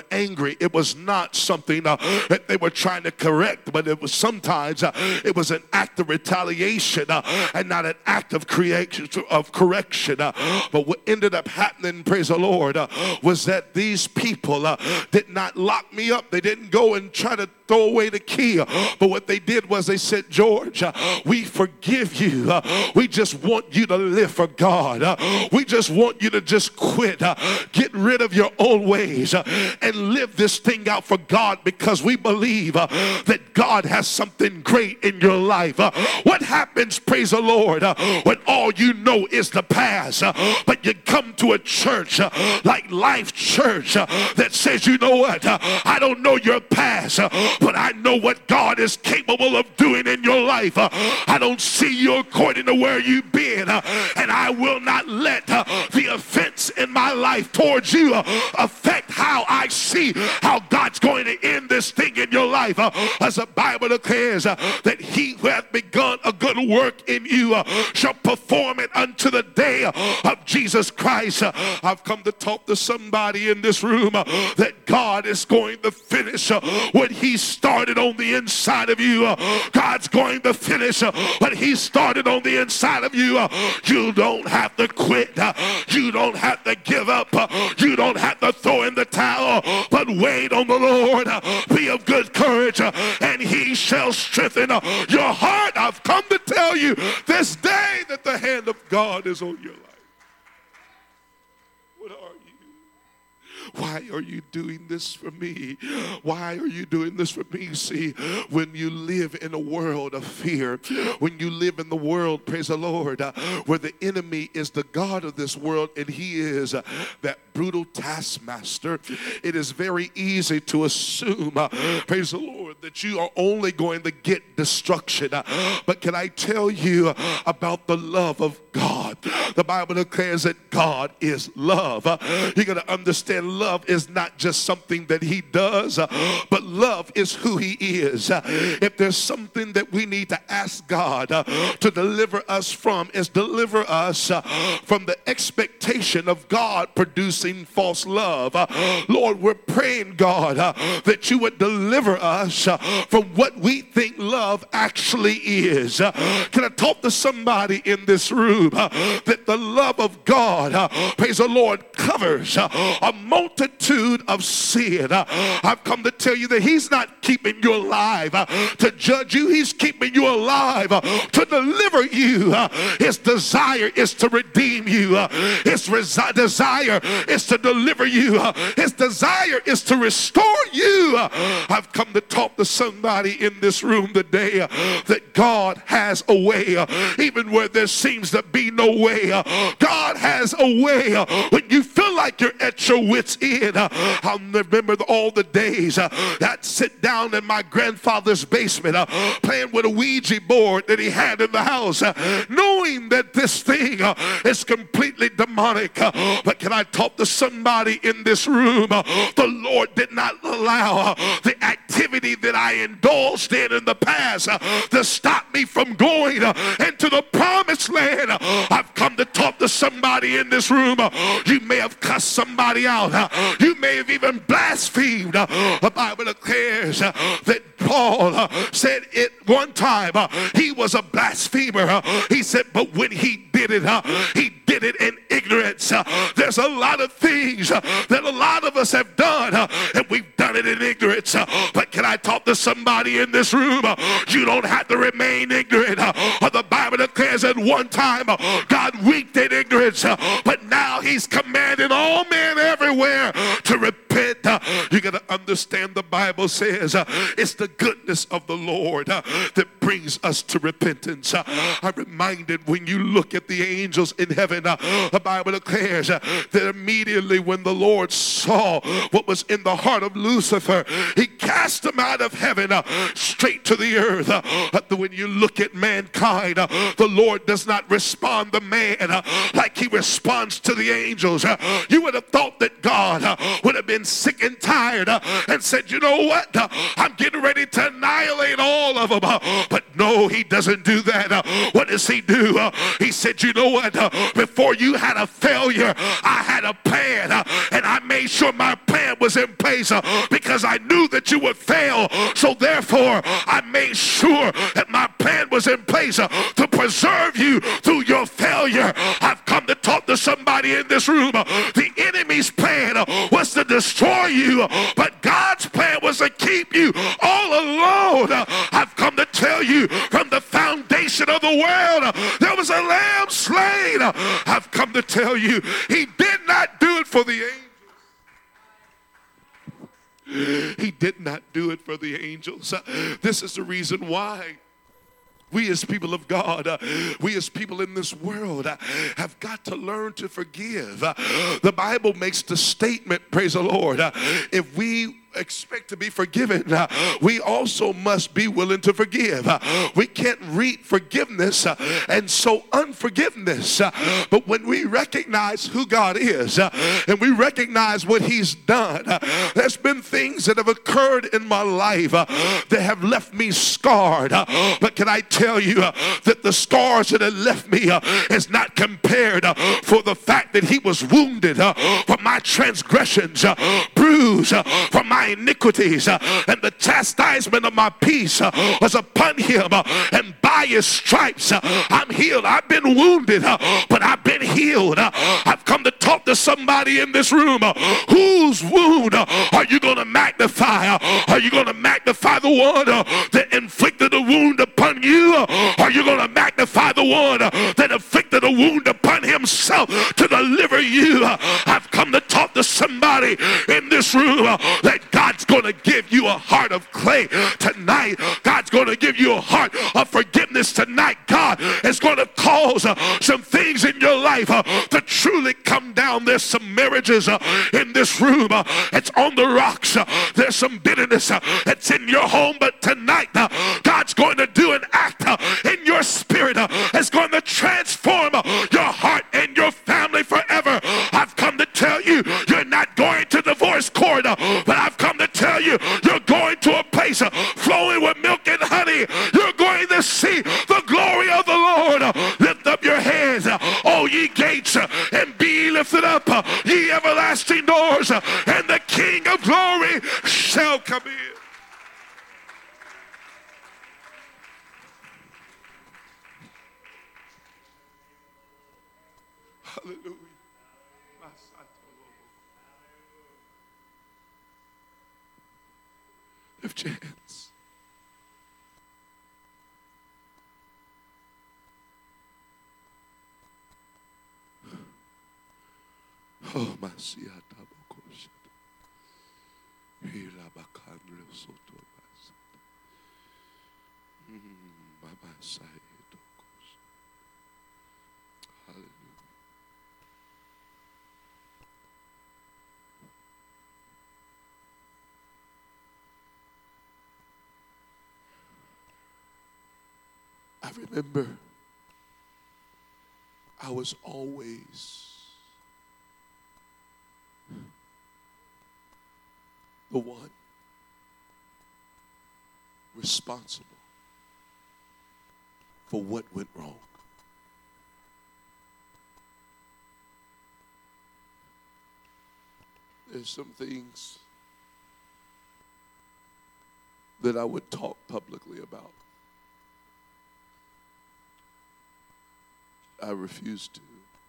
angry. It was not something that they were trying to correct, but it was sometimes it was an act of retaliation and not an act of correction. But what ended up happening, praise the Lord, was that these people did not lock me up. They didn't go and try to throw away the key. But what they did was they said, George, we forgive you. We just want you to live for God. We just want you to just quit. Get rid of your old ways and live this thing out for God, because we believe that God has something great in your life. What happens, praise the Lord, when all you know is the past, but you come to a church like Life Church that says, you know what, I don't know your past, but I know what God is capable of doing in your life. I don't see you according to where you've been, and I will not let the offense in my life towards you affect how I see how God's going to end this thing in your life. As the Bible declares that he who hath begun a good work in you shall perform it unto the day of Jesus Christ. I've come to talk to somebody in this room that God is going to finish what he started on the inside of you. God's going to finish what he started on the inside of you. You don't have to quit. You don't have to give up. You don't have to throw in the towel, but wait on the Lord. Be of good courage, and he shall strengthen your heart. I've come to tell you this day that the hand of God is on your life. What are you? Why are you doing this for me? Why are you doing this for me? See, when you live in a world of fear, when you live in the world, praise the Lord, where the enemy is the God of this world and he is that brutal taskmaster, it is very easy to assume, praise the Lord, that you are only going to get destruction. But can I tell you about the love of God? The Bible declares that God is love. You got to understand, love is not just something that he does, but love is who he is. If there's something that we need to ask God to deliver us from, is deliver us from the expectation of God producing false love. Lord, we're praying, God, that you would deliver us from what we think love actually is. Can I talk to somebody in this room that the love of God, praise the Lord, covers a multitude of sin? I've come to tell you that he's not keeping you alive to judge you. He's keeping you alive to deliver you. His desire is to redeem you. His desire is to deliver you. His desire is to restore you. I've come to talk to somebody in this room today that God has a way, even where there seems to be no way. God has a way when you feel like you're at your wit's end. I'll remember all the days I'd sit down in my grandfather's basement playing with a Ouija board that he had in the house, knowing that this thing is completely demonic. But can I talk to somebody in this room? The Lord did not allow the activity that I indulged in the past to stop me from going into the promised land. I've come to talk to somebody in this room. You may have cussed somebody out. You may have even blasphemed. The Bible declares that Paul said it one time. He was a blasphemer. He said, but when he did it in ignorance. There's a lot of things that a lot of us have done, and we've done it in ignorance. But can I talk to somebody in this room? You don't have to remain ignorant. The Bible declares that one time God winked in ignorance, but now he's commanding all men everywhere to repent. You got to understand, the Bible says it's the goodness of the Lord that brings us to repentance. I'm reminded when you look at the angels in heaven, the Bible declares that immediately when the Lord saw what was in the heart of Lucifer, he cast them out of heaven straight to the earth. When you look at mankind, the the Lord does not respond to man like he responds to the angels. You would have thought that God would have been sick and tired and said, you know what? I'm getting ready to annihilate all of them. But no, he doesn't do that. What does he do? He said, you know what? Before you had a failure, I had a plan, and I made sure my plan was in place because I knew that you would fail. So therefore, I made sure that my plan was in place to preserve you through your failure. I've come to talk to somebody in this room. The enemy's plan was to destroy you, but God's plan was to keep you all alone. I've come to tell you, from the foundation of the world, there was a lamb slain. I've come to tell you, he did not do it for the angels. He did not do it for the angels. This is the reason why we as people of God, we as people in this world have got to learn to forgive. The Bible makes the statement, praise the Lord, if we expect to be forgiven, we also must be willing to forgive. We can't read forgiveness and sow unforgiveness. But when we recognize who God is and we recognize what he's done, there's been things that have occurred in my life that have left me scarred. But can I tell you that the scars that have left me is not compared for the fact that he was wounded for my transgressions, bruised for my iniquities, and the chastisement of my peace was upon him, and by his stripes I'm healed. I've been wounded, but I've been healed. I've come to talk to somebody in this room. Whose wound are you going to magnify? Are you going to magnify the one that inflicted the wound upon you? Are you going to magnify the one that inflicted a wound upon himself to deliver you? I've come to talk to somebody in this room that God's going to give you a heart of clay tonight. God's going to give you a heart of forgiveness tonight. God is going to cause some things in your life to truly come down. There's some marriages in this room. It's on the rocks. There's some bitterness that's in your home. But tonight, God's going to do an act in your spirit. It's going to transform your heart and your family forever. I've come to tell you, you're not going to divorce court, but I've come to tell you, you're going to a place flowing with milk and honey. You're going to see the glory of the Lord. Lift up your heads, all ye gates, and be lifted up, ye everlasting doors, and the King of glory shall come in. Hallelujah. Lift your hands. Oh, my Hallelujah. I remember I was always the one responsible for what went wrong. There's some things that I would talk publicly about. I refuse to.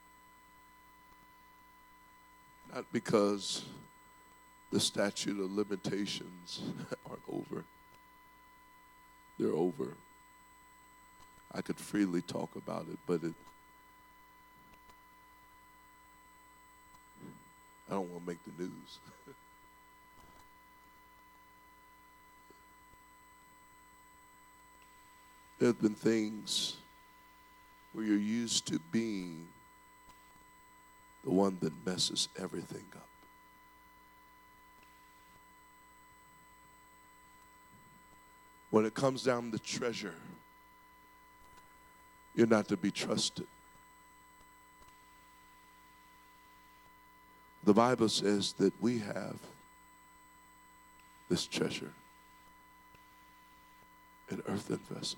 Not because the statute of limitations aren't over. They're over. I could freely talk about it, but I don't want to make the news. There have been things where you're used to being the one that messes everything up. When it comes down to treasure, You're not to be trusted. The Bible says that we have this treasure in earthen vessels.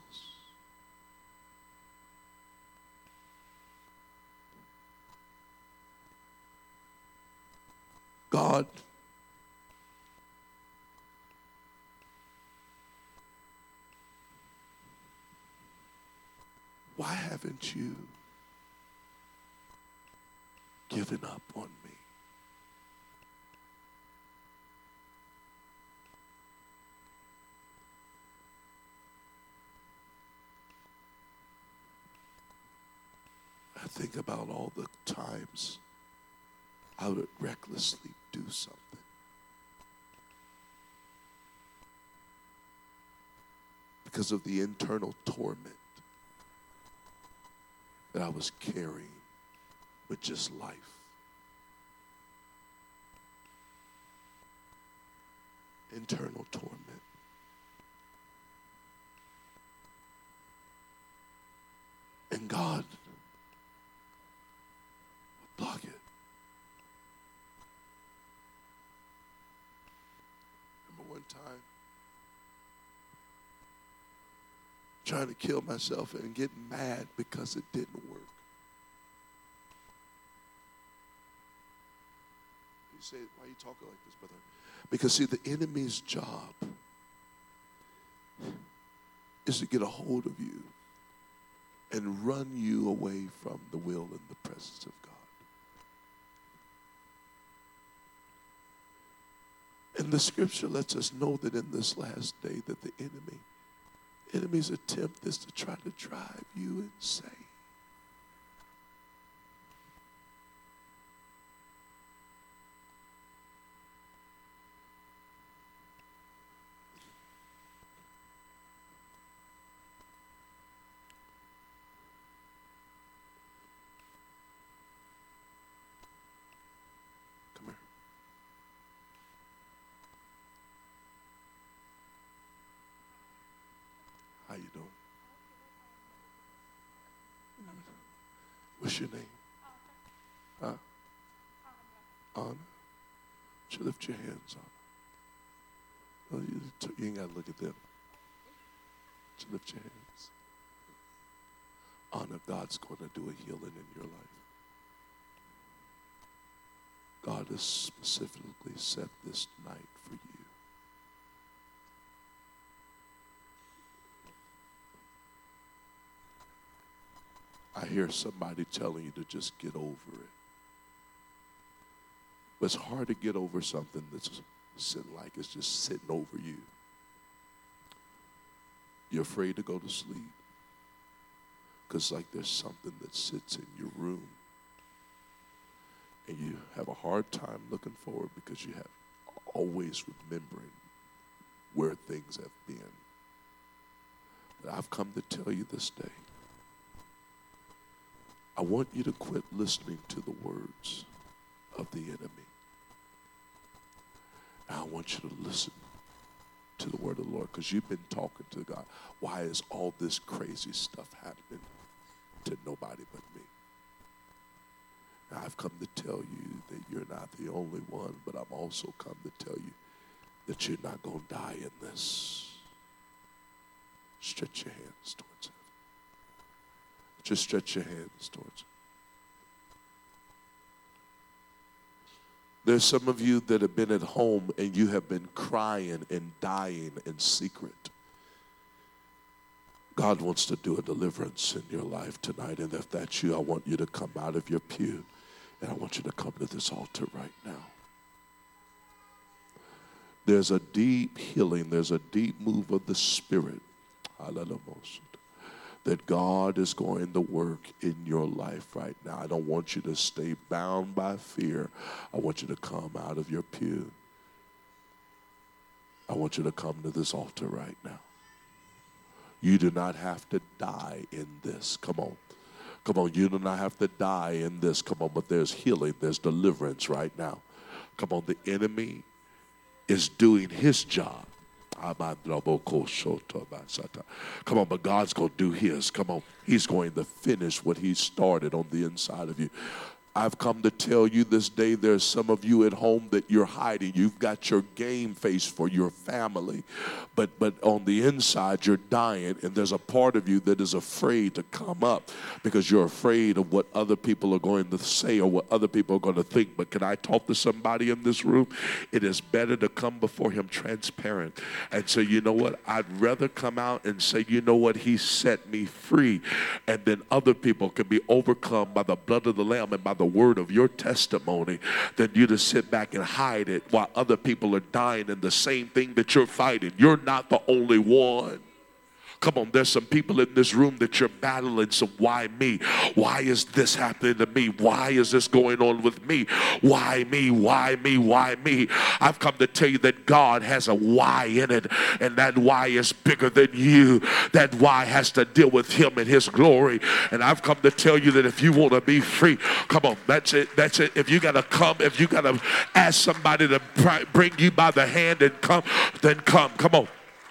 God why haven't you given up on me? I think about all the times I would recklessly do something because of the internal torment that I was carrying with just life. Internal torment. And God would block it. Remember one time trying to kill myself and get mad because it didn't work. You say, why are you talking like this, brother? Because see, the enemy's job is to get a hold of you and run you away from the will and the presence of God. And the scripture lets us know that in this last day that the enemy's attempt is to try to drive you insane. Come here. How you doing? What's your name? Huh? Anna. Would you lift your hands up? No, you ain't got to look at them. Would you lift your hands? Anna, God's going to do a healing in your life. God has specifically set this night for you. I hear somebody telling you to just get over it. But it's hard to get over something that's sitting like it's just sitting over you. You're afraid to go to sleep because like there's something that sits in your room. And you have a hard time looking forward because you have always remembering where things have been. But I've come to tell you this day, I want you to quit listening to the words of the enemy. And I want you to listen to the word of the Lord because you've been talking to God. Why is all this crazy stuff happening to nobody but me? Now, I've come to tell you that you're not the only one, but I've also come to tell you that you're not going to die in this. Stretch your hands towards him. Just stretch your hands towards him. There's some of you that have been at home and you have been crying and dying in secret. God wants to do a deliverance in your life tonight, and if that's you, I want you to come out of your pew and I want you to come to this altar right now. There's a deep healing, there's a deep move of the Spirit that God is going to work in your life right now. I don't want you to stay bound by fear. I want you to come out of your pew. I want you to come to this altar right now. You do not have to die in this. Come on. Come on, you do not have to die in this. Come on, but there's healing, there's deliverance right now. Come on, the enemy is doing his job. Come on, but God's going to do his. Come on, he's going to finish what he started on the inside of you. I've come to tell you this day, there's some of you at home that you're hiding. You've got your game face for your family, but on the inside you're dying, and there's a part of you that is afraid to come up because you're afraid of what other people are going to say or what other people are going to think. But can I talk to somebody in this room? It is better to come before him transparent and say, you know what, I'd rather come out and say, you know what, he set me free, and then other people can be overcome by the blood of the Lamb and by the word of your testimony than you to sit back and hide it while other people are dying in the same thing that you're fighting. You're not the only one. Come on, there's some people in this room that you're battling some why me? Why is this happening to me? Why is this going on with me? Why me? Why me? Why me? I've come to tell you that God has a why in it, and that why is bigger than you. That why has to deal with him and his glory. And I've come to tell you that if you want to be free, come on, that's it. That's it. If you got to come, if you got to ask somebody to bring you by the hand and come, then come. Come on.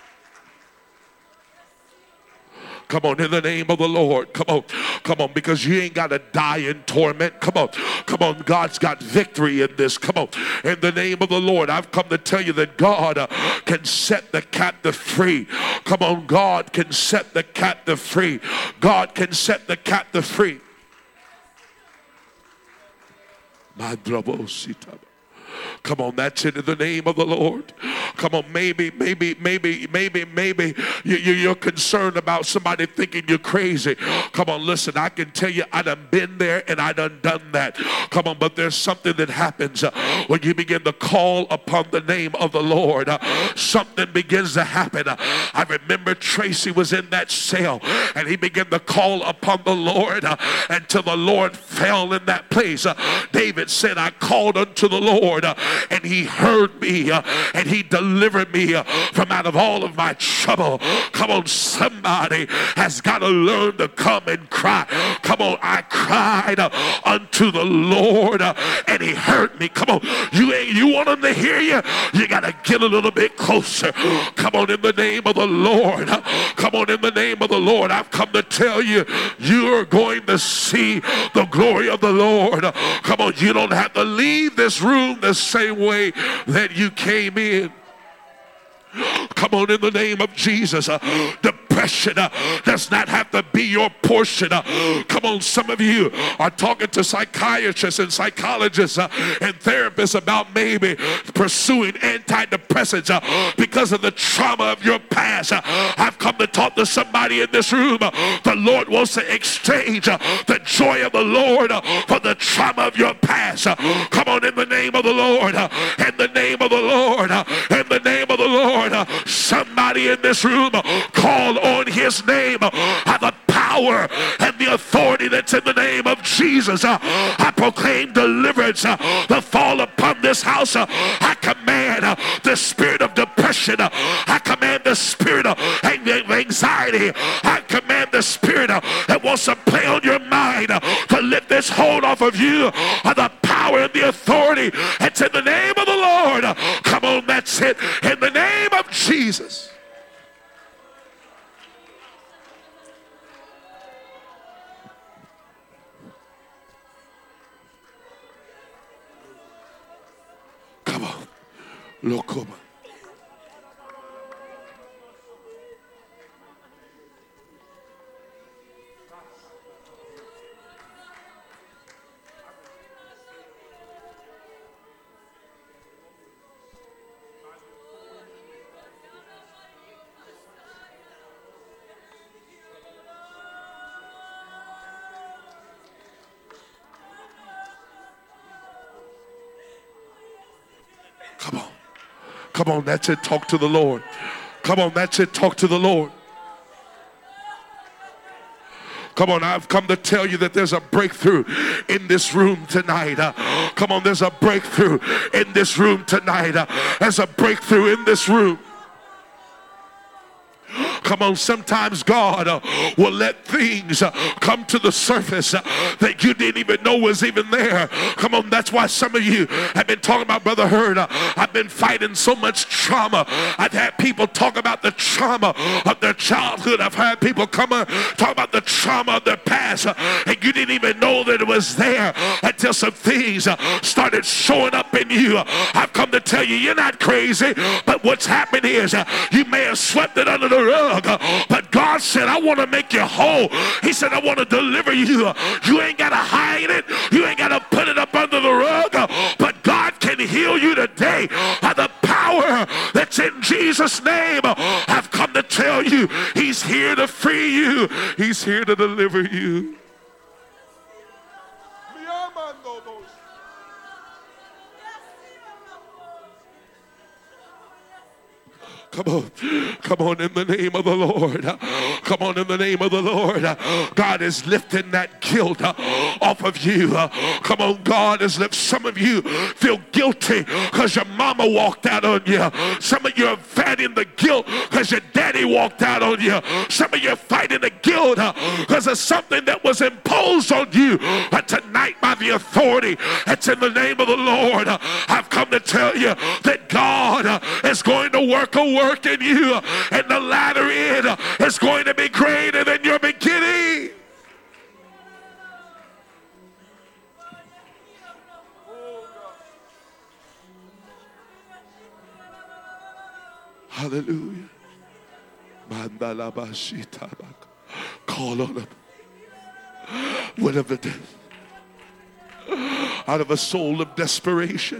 Come on, in the name of the Lord. Come on, because you ain't got to die in torment. Come on, God's got victory in this. Come on, in the name of the Lord. I've come to tell you that God can set the captive free. Come on, God can set the captive free. God can set the captive free. Come on, that's it, in the name of the Lord. Come on, maybe you're concerned about somebody thinking you're crazy. Come on, listen, I can tell you I done been there and I done that. Come on, but there's something that happens when you begin to call upon the name of the Lord. Something begins to happen. I remember Tracy was in that cell and he began to call upon the Lord until the Lord fell in that place. David said, I called unto the Lord and he heard me and he delivered me from out of all of my trouble. Come on, somebody has got to learn to come and cry. Come on, I cried unto the Lord and he heard me. Come on, you want him to hear you? You got to get a little bit closer. Come on, in the name of the Lord. Come on, in the name of the Lord. I've come to tell you, you're going to see the glory of the Lord. Come on, you don't have to leave this room the same way that you came in. Come on, in the name of Jesus. Depression does not have to be your portion. Come on, some of you are talking to psychiatrists and psychologists and therapists about maybe pursuing antidepressants because of the trauma of your past. I've come to talk to somebody in this room. The Lord wants to exchange the joy of the Lord for the trauma of your past. Come on, in the name of the Lord. In the name of the Lord. In the name of the Lord. Somebody in this room call on his name. The power and the authority that's in the name of Jesus. I proclaim deliverance to fall upon this house. I command the spirit of depression. I command the spirit of anxiety. I command the spirit that wants to play on your mind to lift this hold off of you. The power and the authority, it's in the name of the Lord. Come on, that's it. In the name of Jesus. Come on. Look over. Come on. Come on, that's it. Talk to the Lord. Come on, that's it. Talk to the Lord. Come on, I've come to tell you that there's a breakthrough in this room tonight. Come on, there's a breakthrough in this room tonight. There's a breakthrough in this room. Come on, sometimes God will let things come to the surface that you didn't even know was even there. Come on, that's why some of you have been talking about, Brother Hurd, I've been fighting so much trauma. I've had people talk about the trauma of their childhood. I've had people come talk about the trauma of their past, and you didn't even know that it was there until some things started showing up in you. I've come to tell you, you're not crazy, but what's happened is you may have swept it under the rug, but God said, I want to make you whole. He said, I want to deliver you. You ain't got to hide it. You ain't got to put it up under the rug, but God can heal you today by the power that's in Jesus' name. I've come to tell you, he's here to free you. He's here to deliver you. Come on in the name of the Lord. Come on in the name of the Lord. God is lifting that guilt off of you. Come on, God is lifting. Some of you feel guilty because your mama walked out on you. Some of you are fighting the guilt because your daddy walked out on you. Some of you are fighting the guilt because of something that was imposed on you. But tonight, by the authority that's in the name of the Lord, I've come to tell you that God is going to work a work in you, and the latter end is going to be greater than your beginning. Hallelujah. Call on him. Whatever it is. Out of a soul of desperation.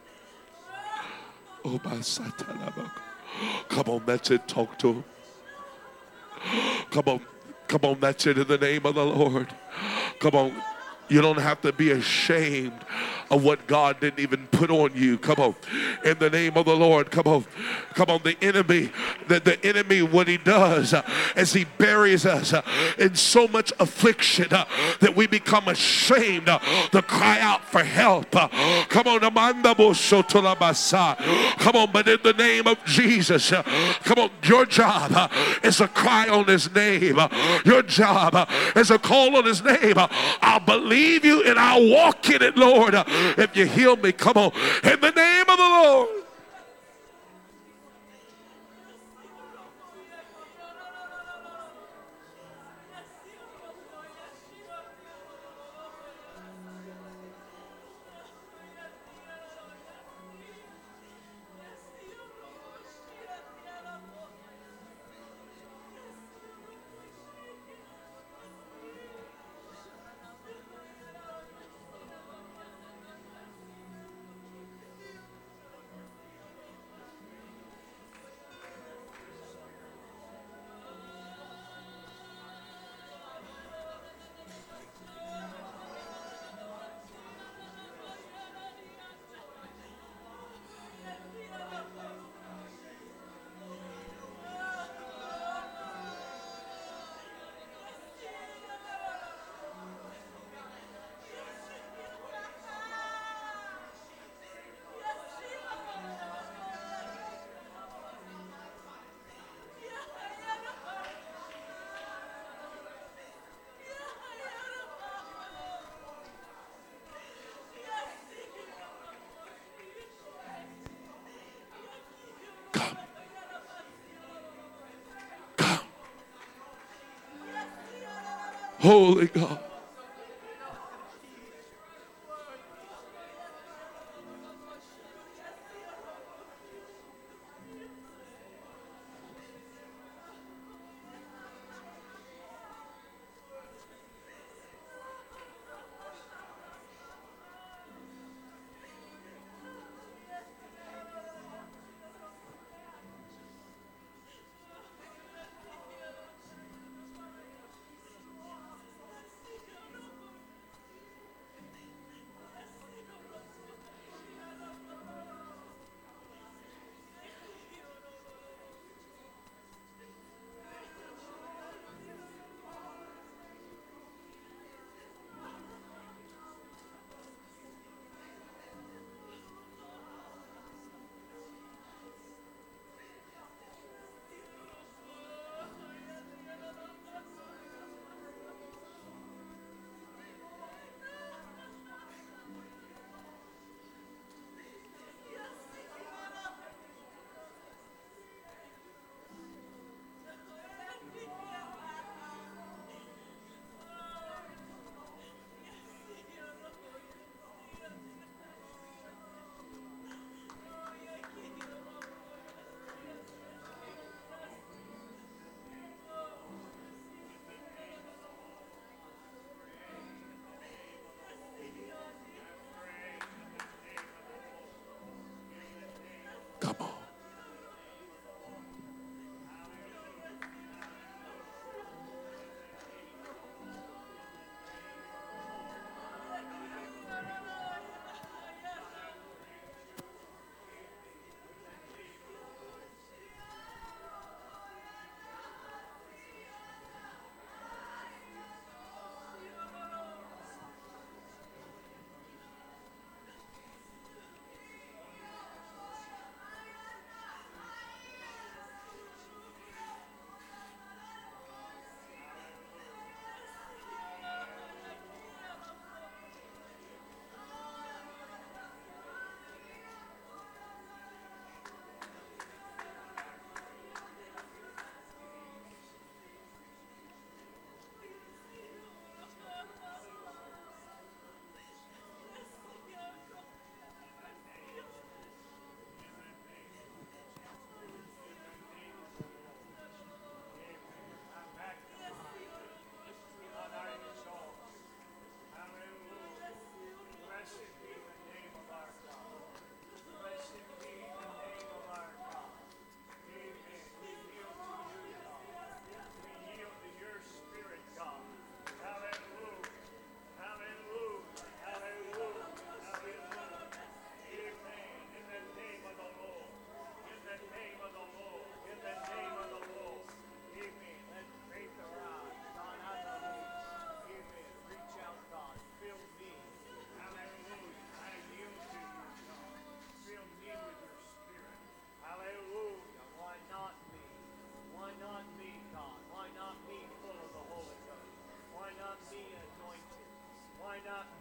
Oh, my Satan. Come on, that's it. Talk to him. Come on, that's it in the name of the Lord. Come on. You don't have to be ashamed of what God didn't even put on you. Come on. In the name of the Lord. Come on. Come on. The enemy, what he does is he buries us in so much affliction that we become ashamed to cry out for help. Come on. Come on. But in the name of Jesus, come on. Your job is to cry on his name. Your job is to call on his name. I'll believe you and I'll walk in it, Lord. If you heal me, come on. In the name of the Lord. Holy God.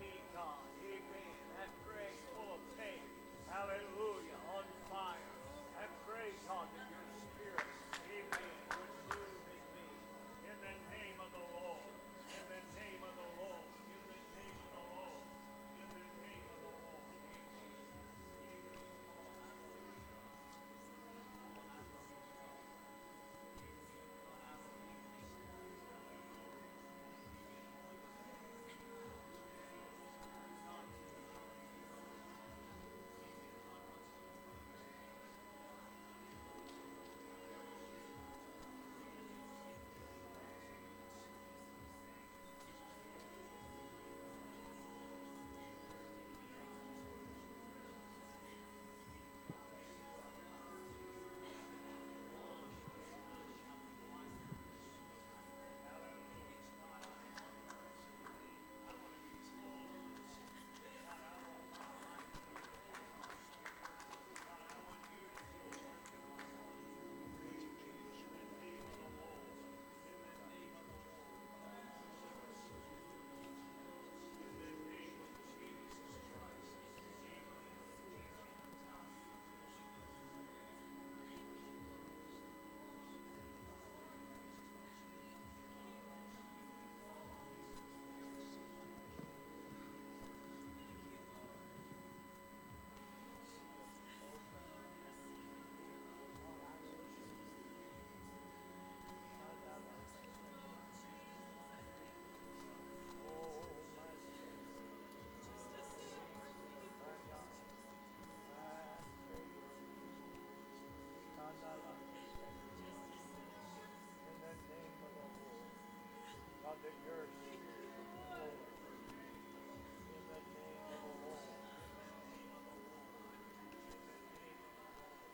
be God. Amen. That praise full of faith. Hallelujah. On fire. I pray, God, that your spirit, amen, would move in me. In the name of the Lord. In the name of the Lord. In the name of the Lord. In the name of the Lord. In the name of the Lord. God, that your spirit would flow in the name of the Lord. In the name of the Lord. In the name of the Lord.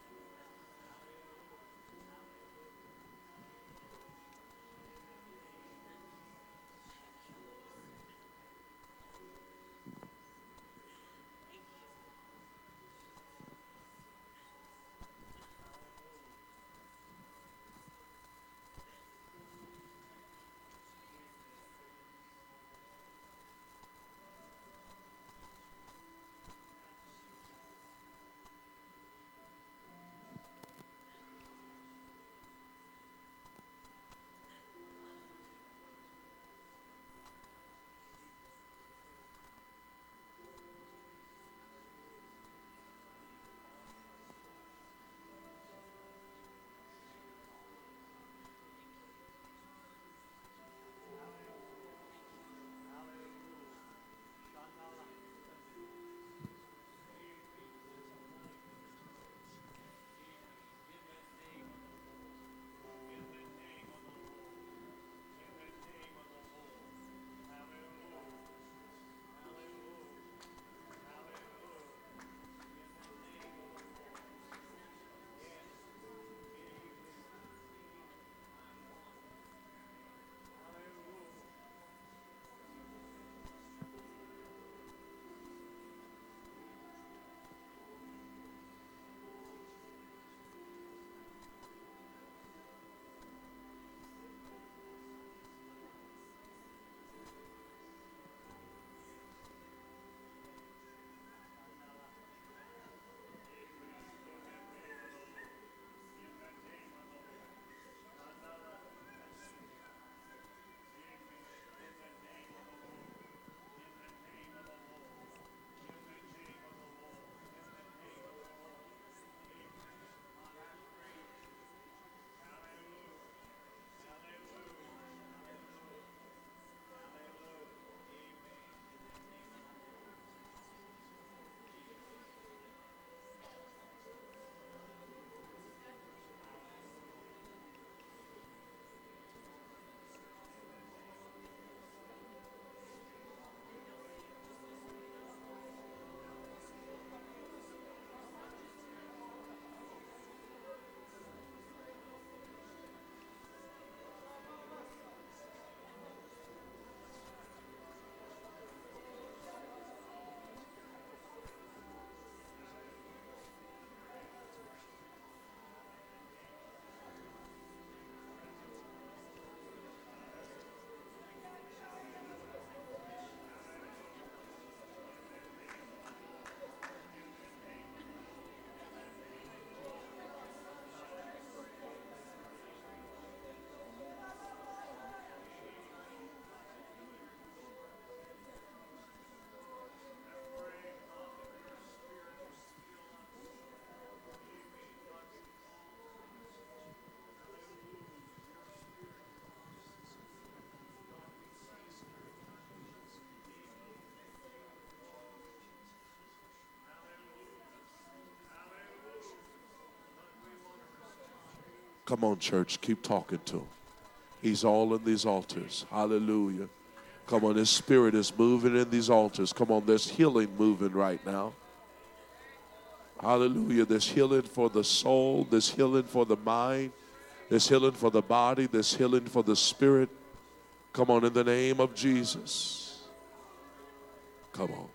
Come on, church, keep talking to him. He's all in these altars. Hallelujah. Come on, his spirit is moving in these altars. Come on, there's healing moving right now. Hallelujah. There's healing for the soul. There's healing for the mind. There's healing for the body. There's healing for the spirit. Come on, in the name of Jesus. Come on.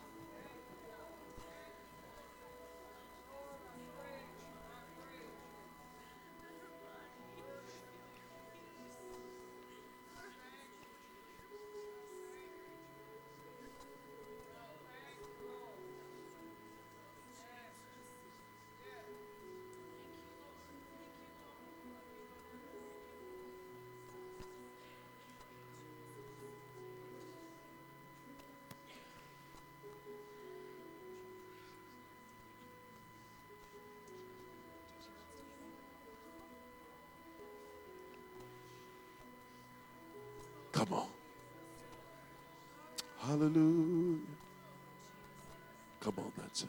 Come on. Hallelujah. Come on, that's it.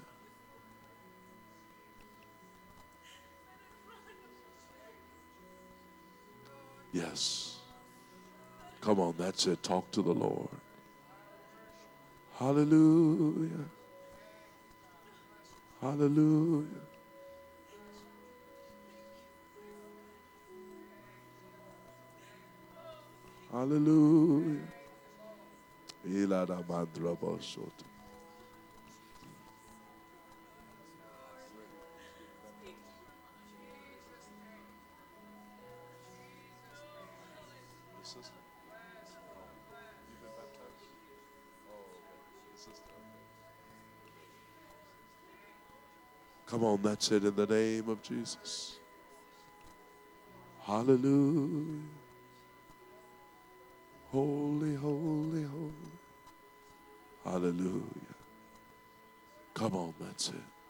Yes. Come on, that's it. Talk to the Lord. Hallelujah. Hallelujah. Hallelujah. Come on, that's it in the name of Jesus. Hallelujah. Holy, holy, holy. Hallelujah. Come on, that's it.